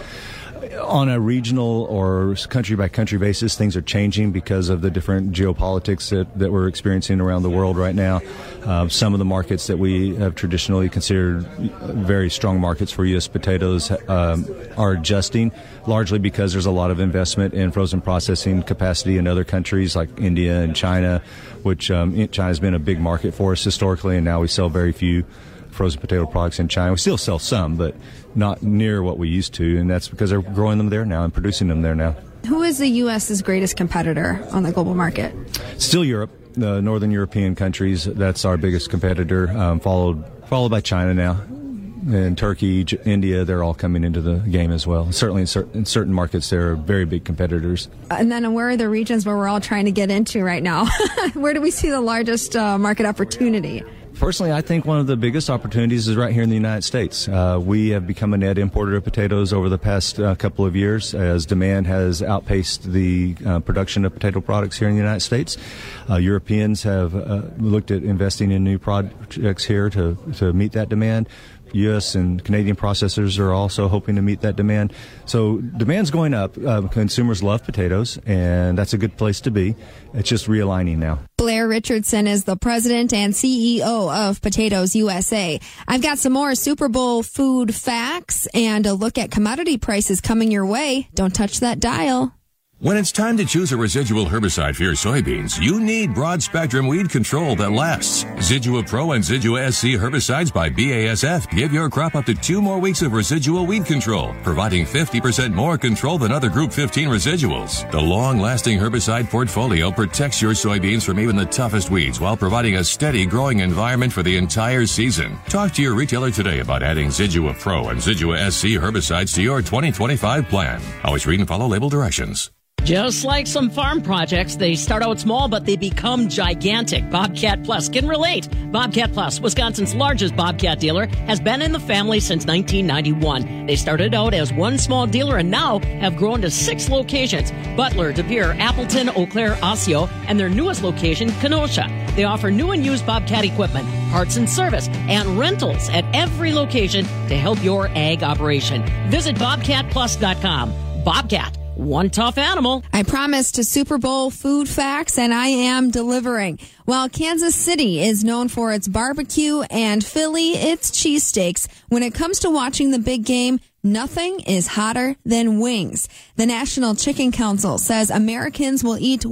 On a regional or country-by-country basis, things are changing because of the different geopolitics that we're experiencing around the world right now. Some of the markets that we have traditionally considered very strong markets for U.S. potatoes are adjusting, largely because there's a lot of investment in frozen processing capacity in other countries like India and China, which China's been a big market for us historically, and now we sell very few frozen potato products in China. We still sell some, but not near what we used to, and that's because they're growing them there now and producing them there now. Who is the U.S.'s greatest competitor on the global market? Still Europe, the northern European countries. That's our biggest competitor, followed by China now. And Turkey, India, they're all coming into the game as well. Certainly in certain markets, they're very big competitors. And then where are the regions where we're all trying to get into right now? Where do we see the largest market opportunity? Personally, I think one of the biggest opportunities is right here in the United States. We have become a net importer of potatoes over the past couple of years as demand has outpaced the production of potato products here in the United States. Europeans have looked at investing in new projects here to meet that demand. U.S. and Canadian processors are also hoping to meet that demand. So demand's going up. Consumers love potatoes, and that's a good place to be. It's just realigning now. Blair Richardson is the president and CEO of Potatoes USA. I've got some more Super Bowl food facts and a look at commodity prices coming your way. Don't touch that dial. When it's time to choose a residual herbicide for your soybeans, you need broad-spectrum weed control that lasts. Zidua Pro and Zidua SC herbicides by BASF give your crop up to 2 more weeks of residual weed control, providing 50% more control than other Group 15 residuals. The long-lasting herbicide portfolio protects your soybeans from even the toughest weeds while providing a steady growing environment for the entire season. Talk to your retailer today about adding Zidua Pro and Zidua SC herbicides to your 2025 plan. Always read and follow label directions. Just like some farm projects, they start out small, but they become gigantic. Bobcat Plus can relate. Bobcat Plus, Wisconsin's largest Bobcat dealer, has been in the family since 1991. They started out as one small dealer and now have grown to 6 locations: Butler, De Pere, Appleton, Eau Claire, Osseo, and their newest location, Kenosha. They offer new and used Bobcat equipment, parts and service, and rentals at every location to help your ag operation. Visit BobcatPlus.com. Bobcat. One tough animal. I promised Super Bowl food facts, and I am delivering. While Kansas City is known for its barbecue and Philly its cheesesteaks, when it comes to watching the big game, nothing is hotter than wings. The National Chicken Council says Americans will eat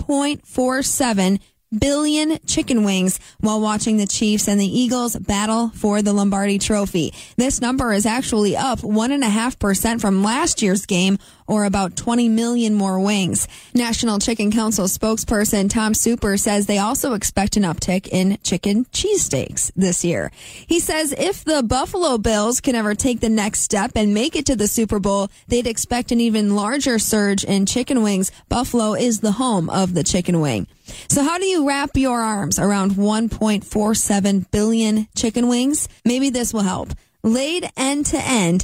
1.47 billion chicken wings while watching the Chiefs and the Eagles battle for the Lombardi Trophy. This number is actually up 1.5% from last year's game, or about 20 million more wings. National Chicken Council spokesperson Tom Super says they also expect an uptick in chicken cheesesteaks this year. He says if the Buffalo Bills can ever take the next step and make it to the Super Bowl, they'd expect an even larger surge in chicken wings. Buffalo is the home of the chicken wing. So how do you wrap your arms around 1.47 billion chicken wings? Maybe this will help. Laid end to end,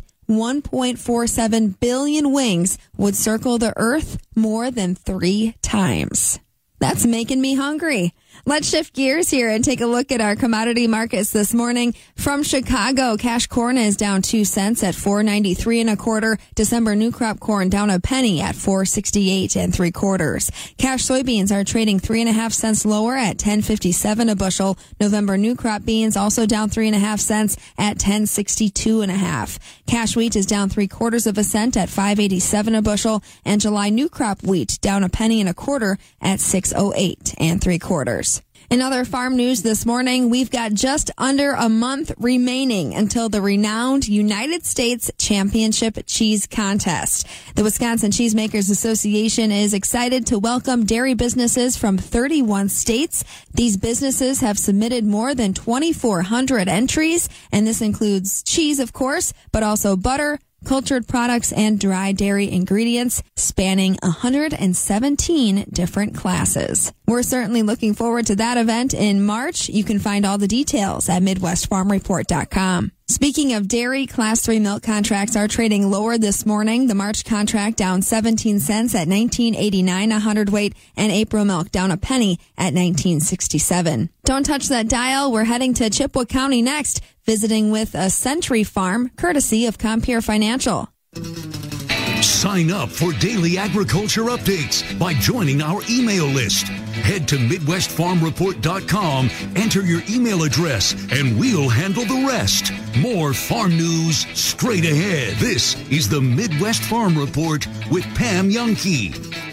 1.47 billion wings would circle the earth more than 3 times. That's making me hungry. Let's shift gears here and take a look at our commodity markets this morning. From Chicago, cash corn is down 2 cents at $4.93 1/4. December new crop corn down a penny at $4.68 3/4. Cash soybeans are trading 3.5 cents lower at $10.57 a bushel. November new crop beans also down 3.5 cents at $10.62 1/2. Cash wheat is down 3/4 cent at $5.87 a bushel, and July new crop wheat down a penny 1/4 at $6.08 3/4. In other farm news this morning, we've got just under a month remaining until the renowned United States Championship Cheese Contest. The Wisconsin Cheesemakers Association is excited to welcome dairy businesses from 31 states. These businesses have submitted more than 2,400 entries, and this includes cheese, of course, but also butter, cultured products, and dry dairy ingredients spanning 117 different classes. We're certainly looking forward to that event in March. You can find all the details at MidwestFarmReport.com. Speaking of dairy, Class 3 milk contracts are trading lower this morning. The March contract down 17 cents at $19.89 a hundredweight, and April milk down a penny at $19.67. Don't touch that dial. We're heading to Chippewa County next, visiting with a Century Farm, courtesy of Compeer Financial. Sign up for daily agriculture updates by joining our email list. Head to MidwestFarmReport.com, enter your email address, and we'll handle the rest. More farm news straight ahead. This is the Midwest Farm Report with Pam Youngkey.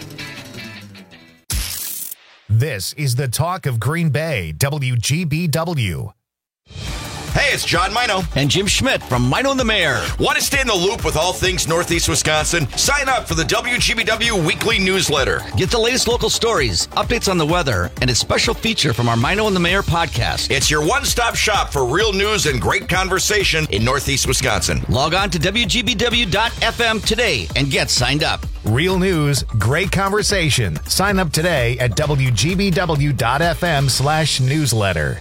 This is the talk of Green Bay, WGBW. Hey, it's John Mino and Jim Schmidt from Mino and the Mayor. Want to stay in the loop with all things Northeast Wisconsin? Sign up for the WGBW weekly newsletter. Get the latest local stories, updates on the weather, and a special feature from our Mino and the Mayor podcast. It's your one-stop shop for real news and great conversation in Northeast Wisconsin. Log on to WGBW.FM today and get signed up. Real news, great conversation. Sign up today at WGBW.FM/newsletter.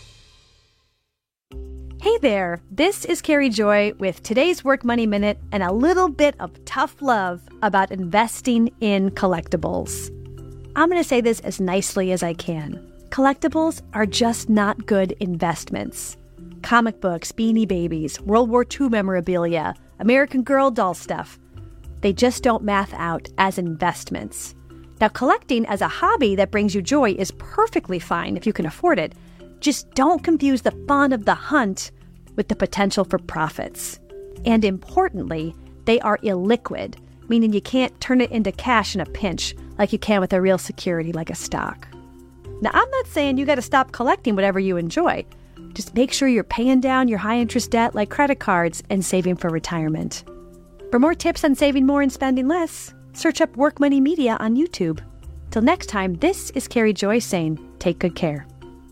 Hey there, this is Carrie Joy with today's Work Money Minute and a little bit of tough love about investing in collectibles. I'm going to say this as nicely as I can. Collectibles are just not good investments. Comic books, Beanie Babies, World War II memorabilia, American Girl doll stuff. They just don't math out as investments. Now, collecting as a hobby that brings you joy is perfectly fine if you can afford it. Just don't confuse the fun of the hunt with the potential for profits. And importantly, they are illiquid, meaning you can't turn it into cash in a pinch like you can with a real security like a stock. Now, I'm not saying you got to stop collecting whatever you enjoy. Just make sure you're paying down your high-interest debt like credit cards and saving for retirement. For more tips on saving more and spending less, search up Work Money Media on YouTube. Till next time, this is Carrie Joy saying, take good care.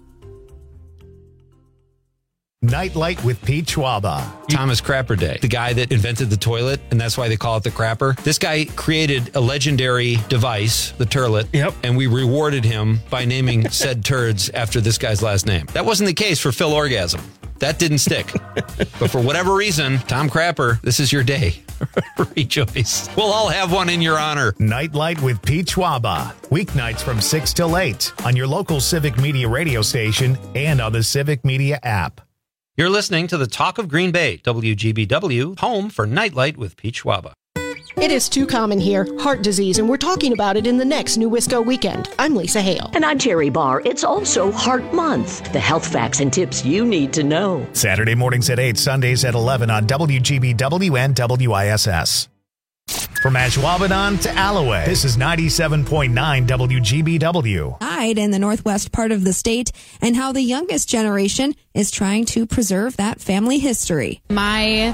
Nightlight with Pete Schwaba. Thomas Crapper Day, the guy that invented the toilet, and that's why they call it the crapper. This guy created a legendary device, the turlet, and we rewarded him by naming said turds after this guy's last name. That wasn't the case for Phil Orgasm. That didn't stick. But for whatever reason, Tom Crapper, this is your day. Rejoice. We'll all have one in your honor. Nightlight with Pete Schwaba. Weeknights from 6 till 8 on your local Civic Media radio station and on the Civic Media app. You're listening to the Talk of Green Bay, WGBW, home for Nightlight with Pete Schwaba. It is too common here, heart disease, and we're talking about it in the next New Wisco weekend. I'm Lisa Hale. And I'm Terry Barr. It's also Heart Month. The health facts and tips you need to know. Saturday mornings at 8, Sundays at 11 on WGBW and WISS. From Ashwaubenon to Alloway, this is 97.9 WGBW. In the northwest part of the state, and how the youngest generation is trying to preserve that family history. My,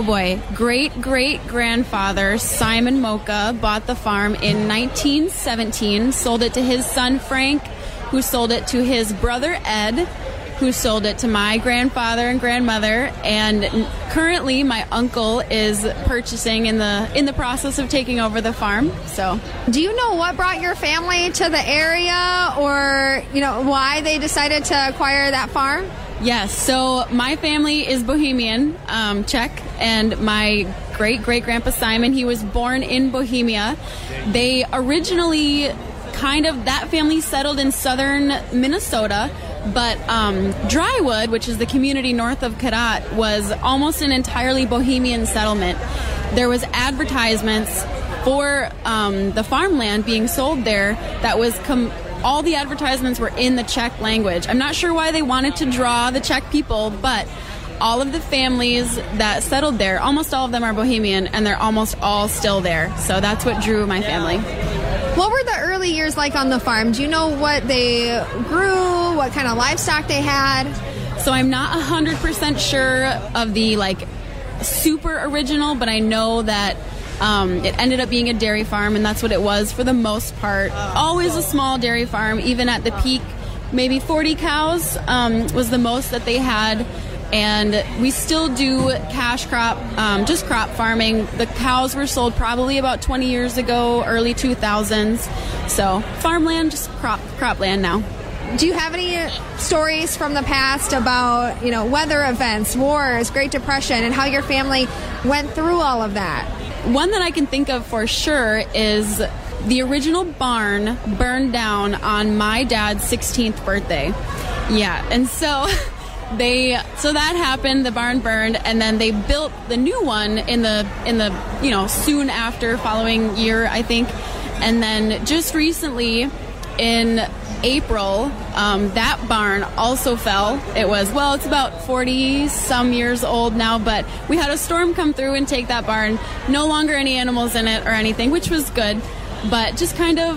great-great-grandfather, Simon Mocha, bought the farm in 1917, sold it to his son Frank, who sold it to his brother Ed, who sold it to my grandfather and grandmother, and currently my uncle is purchasing in the process of taking over the farm. So, do you know what brought your family to the area, or why they decided to acquire that farm? Yes, so my family is Bohemian, Czech, and my great-great-grandpa Simon, he was born in Bohemia. They originally that family settled in southern Minnesota, but Drywood, which is the community north of Carat, was almost an entirely Bohemian settlement. There was advertisements for the farmland being sold there that was all the advertisements were in the Czech language. I'm not sure why they wanted to draw the Czech people, but all of the families that settled there, almost all of them are Bohemian, and they're almost all still there. So that's what drew my family. What were the early years like on the farm? Do you know what they grew, what kind of livestock they had? So I'm not 100% sure of the super original, but I know that it ended up being a dairy farm, and that's what it was for the most part. Always a small dairy farm, even at the peak, maybe 40 cows was the most that they had. And we still do cash crop, just crop farming. The cows were sold probably about 20 years ago, early 2000s. So farmland, just crop land now. Do you have any stories from the past about, weather events, wars, Great Depression, and how your family went through all of that? One that I can think of for sure is the original barn burned down on my dad's 16th birthday. Yeah, and so that happened. The barn burned, and then they built the new one in the soon after following year, I think. And then just recently in April, that barn also fell. It's about 40 some years old now, but we had a storm come through and take that barn. No longer any animals in it or anything, which was good. But just kind of,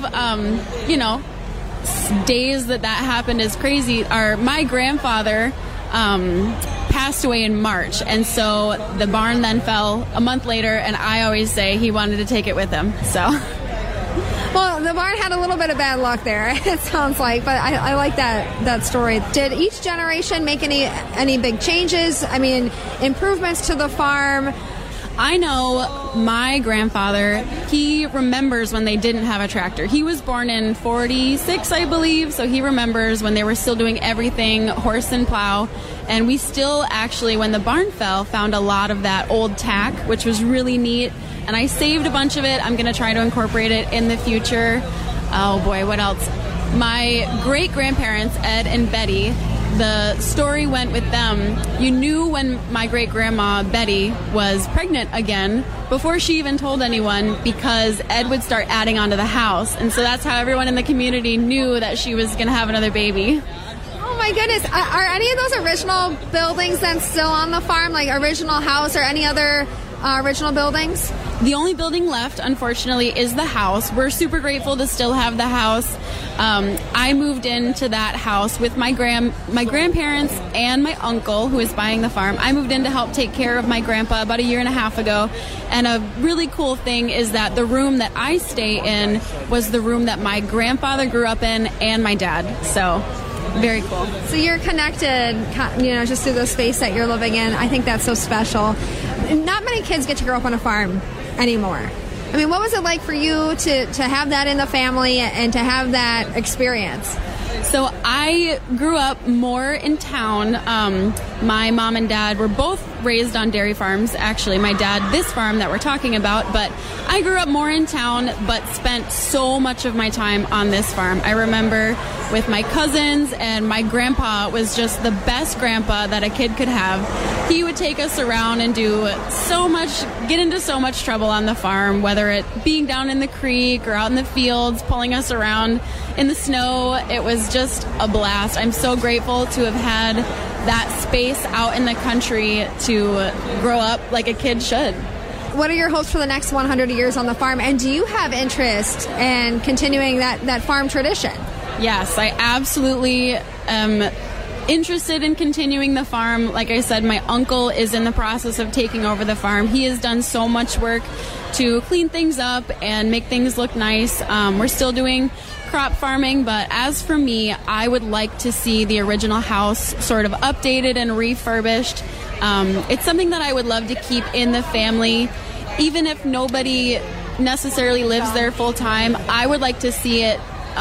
days that happened is crazy. My grandfather passed away in March, and so the barn then fell a month later, and I always say he wanted to take it with him. So, well, the barn had a little bit of bad luck there, it sounds like, but I like that story. Did each generation make any big changes? I mean, improvements to the farm? I know my grandfather, he remembers when they didn't have a tractor. He was born in 46, I believe, so he remembers when they were still doing everything horse and plow. And we still actually, when the barn fell, found a lot of that old tack, which was really neat. And I saved a bunch of it. I'm going to try to incorporate it in the future. Oh boy, what else? My great-grandparents, Ed and Betty, the story went with them. You knew when my great-grandma, Betty, was pregnant again before she even told anyone, because Ed would start adding onto the house. And so that's how everyone in the community knew that she was going to have another baby. Oh my goodness. Are any of those original buildings then still on the farm, like original house or any other original buildings? The only building left, unfortunately, is the house. We're super grateful to still have the house. I moved into that house with my grandparents and my uncle, who is buying the farm. I moved in to help take care of my grandpa about 1.5 years ago. And a really cool thing is that the room that I stay in was the room that my grandfather grew up in and my dad. So very cool. So you're connected, just through the space that you're living in. I think that's so special. Not many kids get to grow up on a farm anymore. I mean, what was it like for you to have that in the family and to have that experience? So I grew up more in town. My mom and dad were both raised on dairy farms. Actually, my dad, this farm that we're talking about, but I grew up more in town, but spent so much of my time on this farm. I remember with my cousins, and my grandpa was just the best grandpa that a kid could have. He would take us around and get into so much trouble on the farm, whether it being down in the creek or out in the fields, pulling us around in the snow. It was just a blast. I'm so grateful to have had that space out in the country to grow up like a kid should. What are your hopes for the next 100 years on the farm? And do you have interest in continuing that farm tradition? Yes, I absolutely am interested in continuing the farm. Like I said, my uncle is in the process of taking over the farm. He has done so much work to clean things up and make things look nice. We're still doing crop farming, but as for me, I would like to see the original house sort of updated and refurbished. It's something that I would love to keep in the family, even if nobody necessarily lives there full time. I would like to see it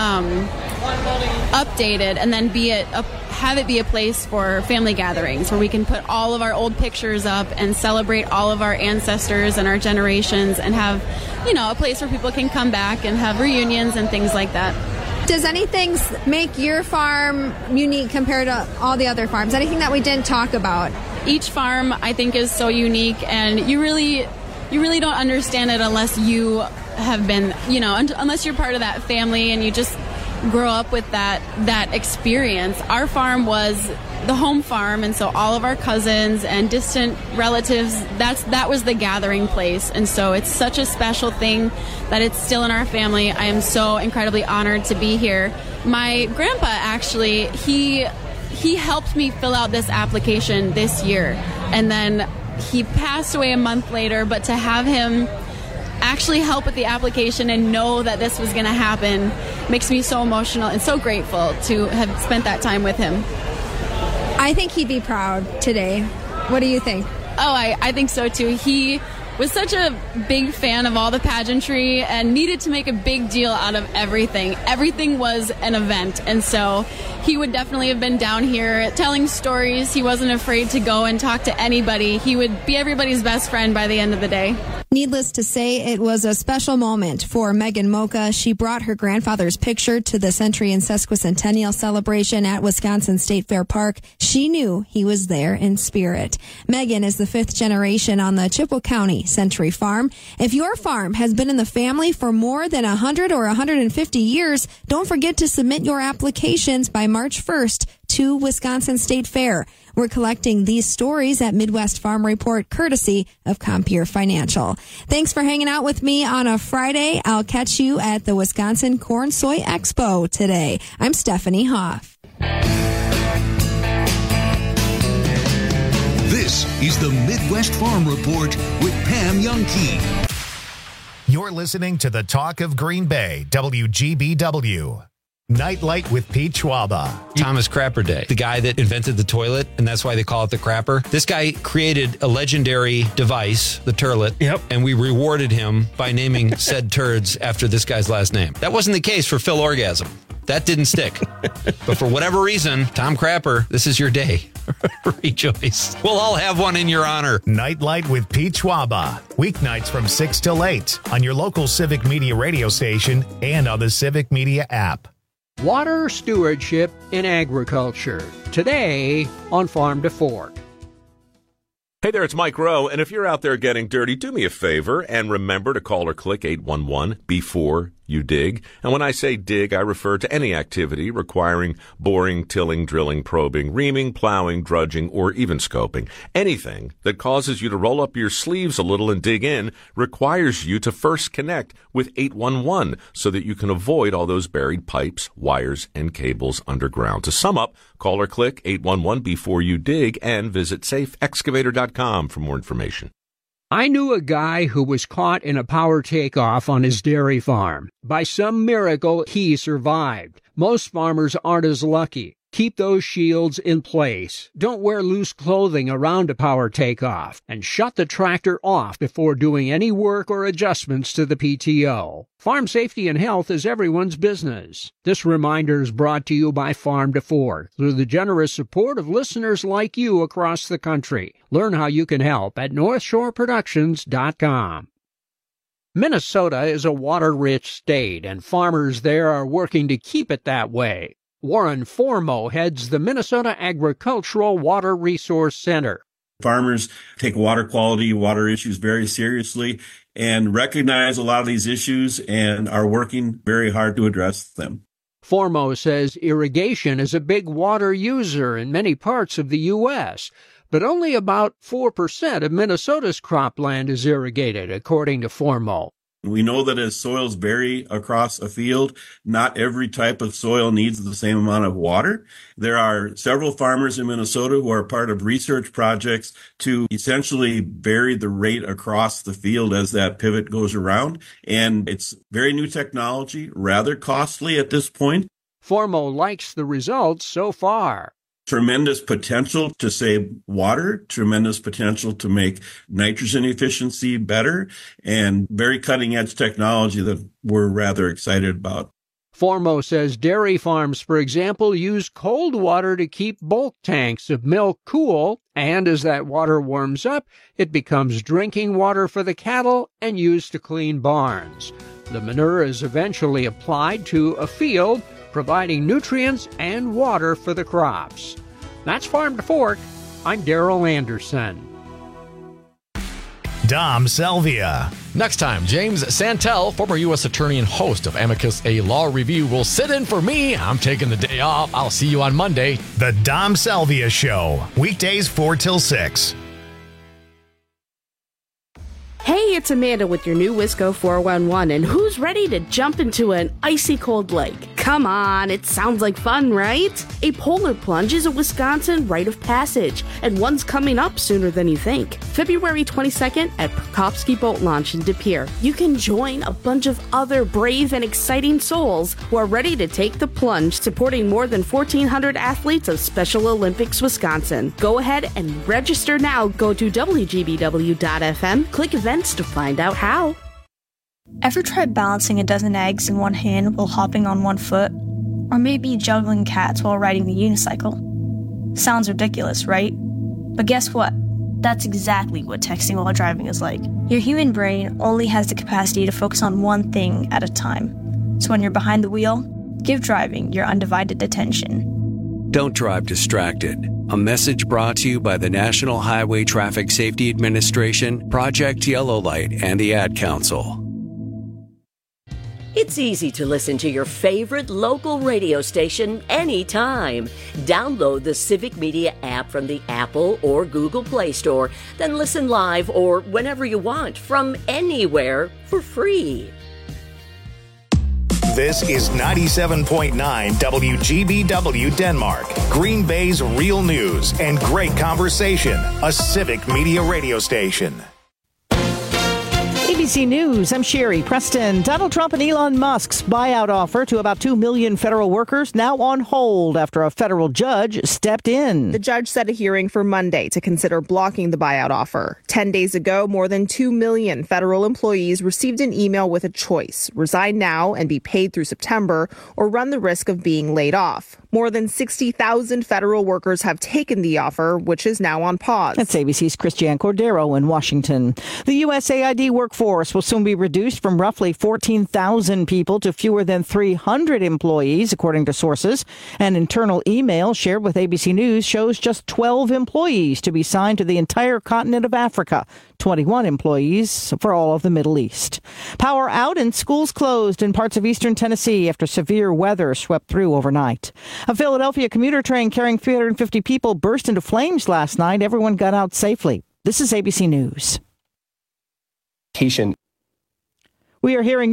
updated and then have it be a place for family gatherings where we can put all of our old pictures up and celebrate all of our ancestors and our generations, and have, a place where people can come back and have reunions and things like that. Does anything make your farm unique compared to all the other farms? Anything that we didn't talk about? Each farm, I think, is so unique, and you really don't understand it unless you have been, unless you're part of that family and you just grow up with that experience. Our farm was the home farm, and so all of our cousins and distant relatives, that was the gathering place. And so it's such a special thing that it's still in our family. I am so incredibly honored to be here. my grandpa, actually, he helped me fill out this application this year. And then he passed away a month later, but to have him actually help with the application and know that this was going to happen makes me so emotional and so grateful to have spent that time with him. I think he'd be proud today. What do you think? Oh, I think so too. He was such a big fan of all the pageantry and needed to make a big deal out of everything. Everything was an event, and so he would definitely have been down here telling stories. He wasn't afraid to go and talk to anybody. He would be everybody's best friend by the end of the day. Needless to say, it was a special moment for Megan Mocha. She brought her grandfather's picture to the Century and Sesquicentennial celebration at Wisconsin State Fair Park. She knew he was there in spirit. Megan is the 5th generation on the Chippewa County Century Farm. If your farm has been in the family for more than 100 or 150 years, don't forget to submit your applications by March 1st to Wisconsin State Fair. We're collecting these stories at Midwest Farm Report, courtesy of Compeer Financial. Thanks for hanging out with me on a Friday. I'll catch you at the Wisconsin Corn Soy Expo today. I'm Stephanie Hoff. This is the Midwest Farm Report with Pam Youngkey. You're listening to the Talk of Green Bay, WGBW. Nightlight with Pete Schwaba. Thomas Crapper Day, the guy that invented the toilet, and that's why they call it the crapper. This guy created a legendary device, the turlet, and we rewarded him by naming said turds after this guy's last name. That wasn't the case for Phil Orgasm. That didn't stick. But for whatever reason, Tom Crapper, this is your day. Rejoice. We'll all have one in your honor. Nightlight with Pete Schwaba. Weeknights from 6 till 8 on your local Civic Media radio station and on the Civic Media app. Water stewardship in agriculture. Today on Farm to Fork. Hey there, it's Mike Rowe, and if you're out there getting dirty, do me a favor and remember to call or click 811 before you dig. And when I say dig, I refer to any activity requiring boring, tilling, drilling, probing, reaming, plowing, drudging, or even scoping. Anything that causes you to roll up your sleeves a little and dig in requires you to first connect with 811 so that you can avoid all those buried pipes, wires, and cables underground. To sum up, call or click 811 before you dig and visit safeexcavator.com for more information. I knew a guy who was caught in a power takeoff on his dairy farm. By some miracle, he survived. Most farmers aren't as lucky. Keep those shields in place. Don't wear loose clothing around a power takeoff. And shut the tractor off before doing any work or adjustments to the PTO. Farm safety and health is everyone's business. This reminder is brought to you by Farm to Fork through the generous support of listeners like you across the country. Learn how you can help at NorthshoreProductions.com. Minnesota is a water-rich state, and farmers there are working to keep it that way. Warren Formo heads the Minnesota Agricultural Water Resource Center. Farmers take water quality, water issues very seriously and recognize a lot of these issues and are working very hard to address them. Formo says irrigation is a big water user in many parts of the U.S., but only about 4% of Minnesota's cropland is irrigated, according to Formo. We know that as soils vary across a field, not every type of soil needs the same amount of water. There are several farmers in Minnesota who are part of research projects to essentially vary the rate across the field as that pivot goes around. And it's very new technology, rather costly at this point. Formo likes the results so far. Tremendous potential to save water, tremendous potential to make nitrogen efficiency better, and very cutting-edge technology that we're rather excited about. Formo says dairy farms, for example, use cold water to keep bulk tanks of milk cool, and as that water warms up, it becomes drinking water for the cattle and used to clean barns. The manure is eventually applied to a field, providing nutrients and water for the crops. That's Farm to Fork. I'm Darrell Anderson. Dom Salvia. Next time, James Santel, former U.S. attorney and host of Amicus, a law review, will sit in for me. I'm taking the day off. I'll see you on Monday. The Dom Salvia Show. Weekdays 4 till 6. Hey, it's Amanda with your new Wisco 411, and who's ready to jump into an icy cold lake? Come on, it sounds like fun, right? A polar plunge is a Wisconsin rite of passage, and one's coming up sooner than you think. February 22nd at Prokopsky Boat Launch in De Pere. You can join a bunch of other brave and exciting souls who are ready to take the plunge, supporting more than 1,400 athletes of Special Olympics Wisconsin. Go ahead and register now. Go to WGBW.FM, click events to find out how. Ever tried balancing a dozen eggs in one hand while hopping on one foot? Or maybe juggling cats while riding the unicycle? Sounds ridiculous, right? But guess what? That's exactly what texting while driving is like. Your human brain only has the capacity to focus on one thing at a time. So when you're behind the wheel, give driving your undivided attention. Don't drive distracted. A message brought to you by the National Highway Traffic Safety Administration, Project Yellow Light, and the Ad Council. It's easy to listen to your favorite local radio station anytime. Download the Civic Media app from the Apple or Google Play Store, then listen live or whenever you want from anywhere for free. This is 97.9 WGBW Denmark, Green Bay's real news and great conversation, a Civic Media radio station. ABC News, I'm Sherry Preston. Donald Trump and Elon Musk's buyout offer to about 2 million federal workers now on hold after a federal judge stepped in. The judge set a hearing for Monday to consider blocking the buyout offer. 10 days ago, more than 2 million federal employees received an email with a choice: resign now and be paid through September, or run the risk of being laid off. More than 60,000 federal workers have taken the offer, which is now on pause. That's ABC's Christiane Cordero in Washington. The USAID workforce will soon be reduced from roughly 14,000 people to fewer than 300 employees, according to sources. An internal email shared with ABC News shows just 12 employees to be signed to the entire continent of Africa, 21 employees for all of the Middle East. Power out and schools closed in parts of eastern Tennessee after severe weather swept through overnight. A Philadelphia commuter train carrying 350 people burst into flames last night. Everyone got out safely. This is ABC News. We are hearing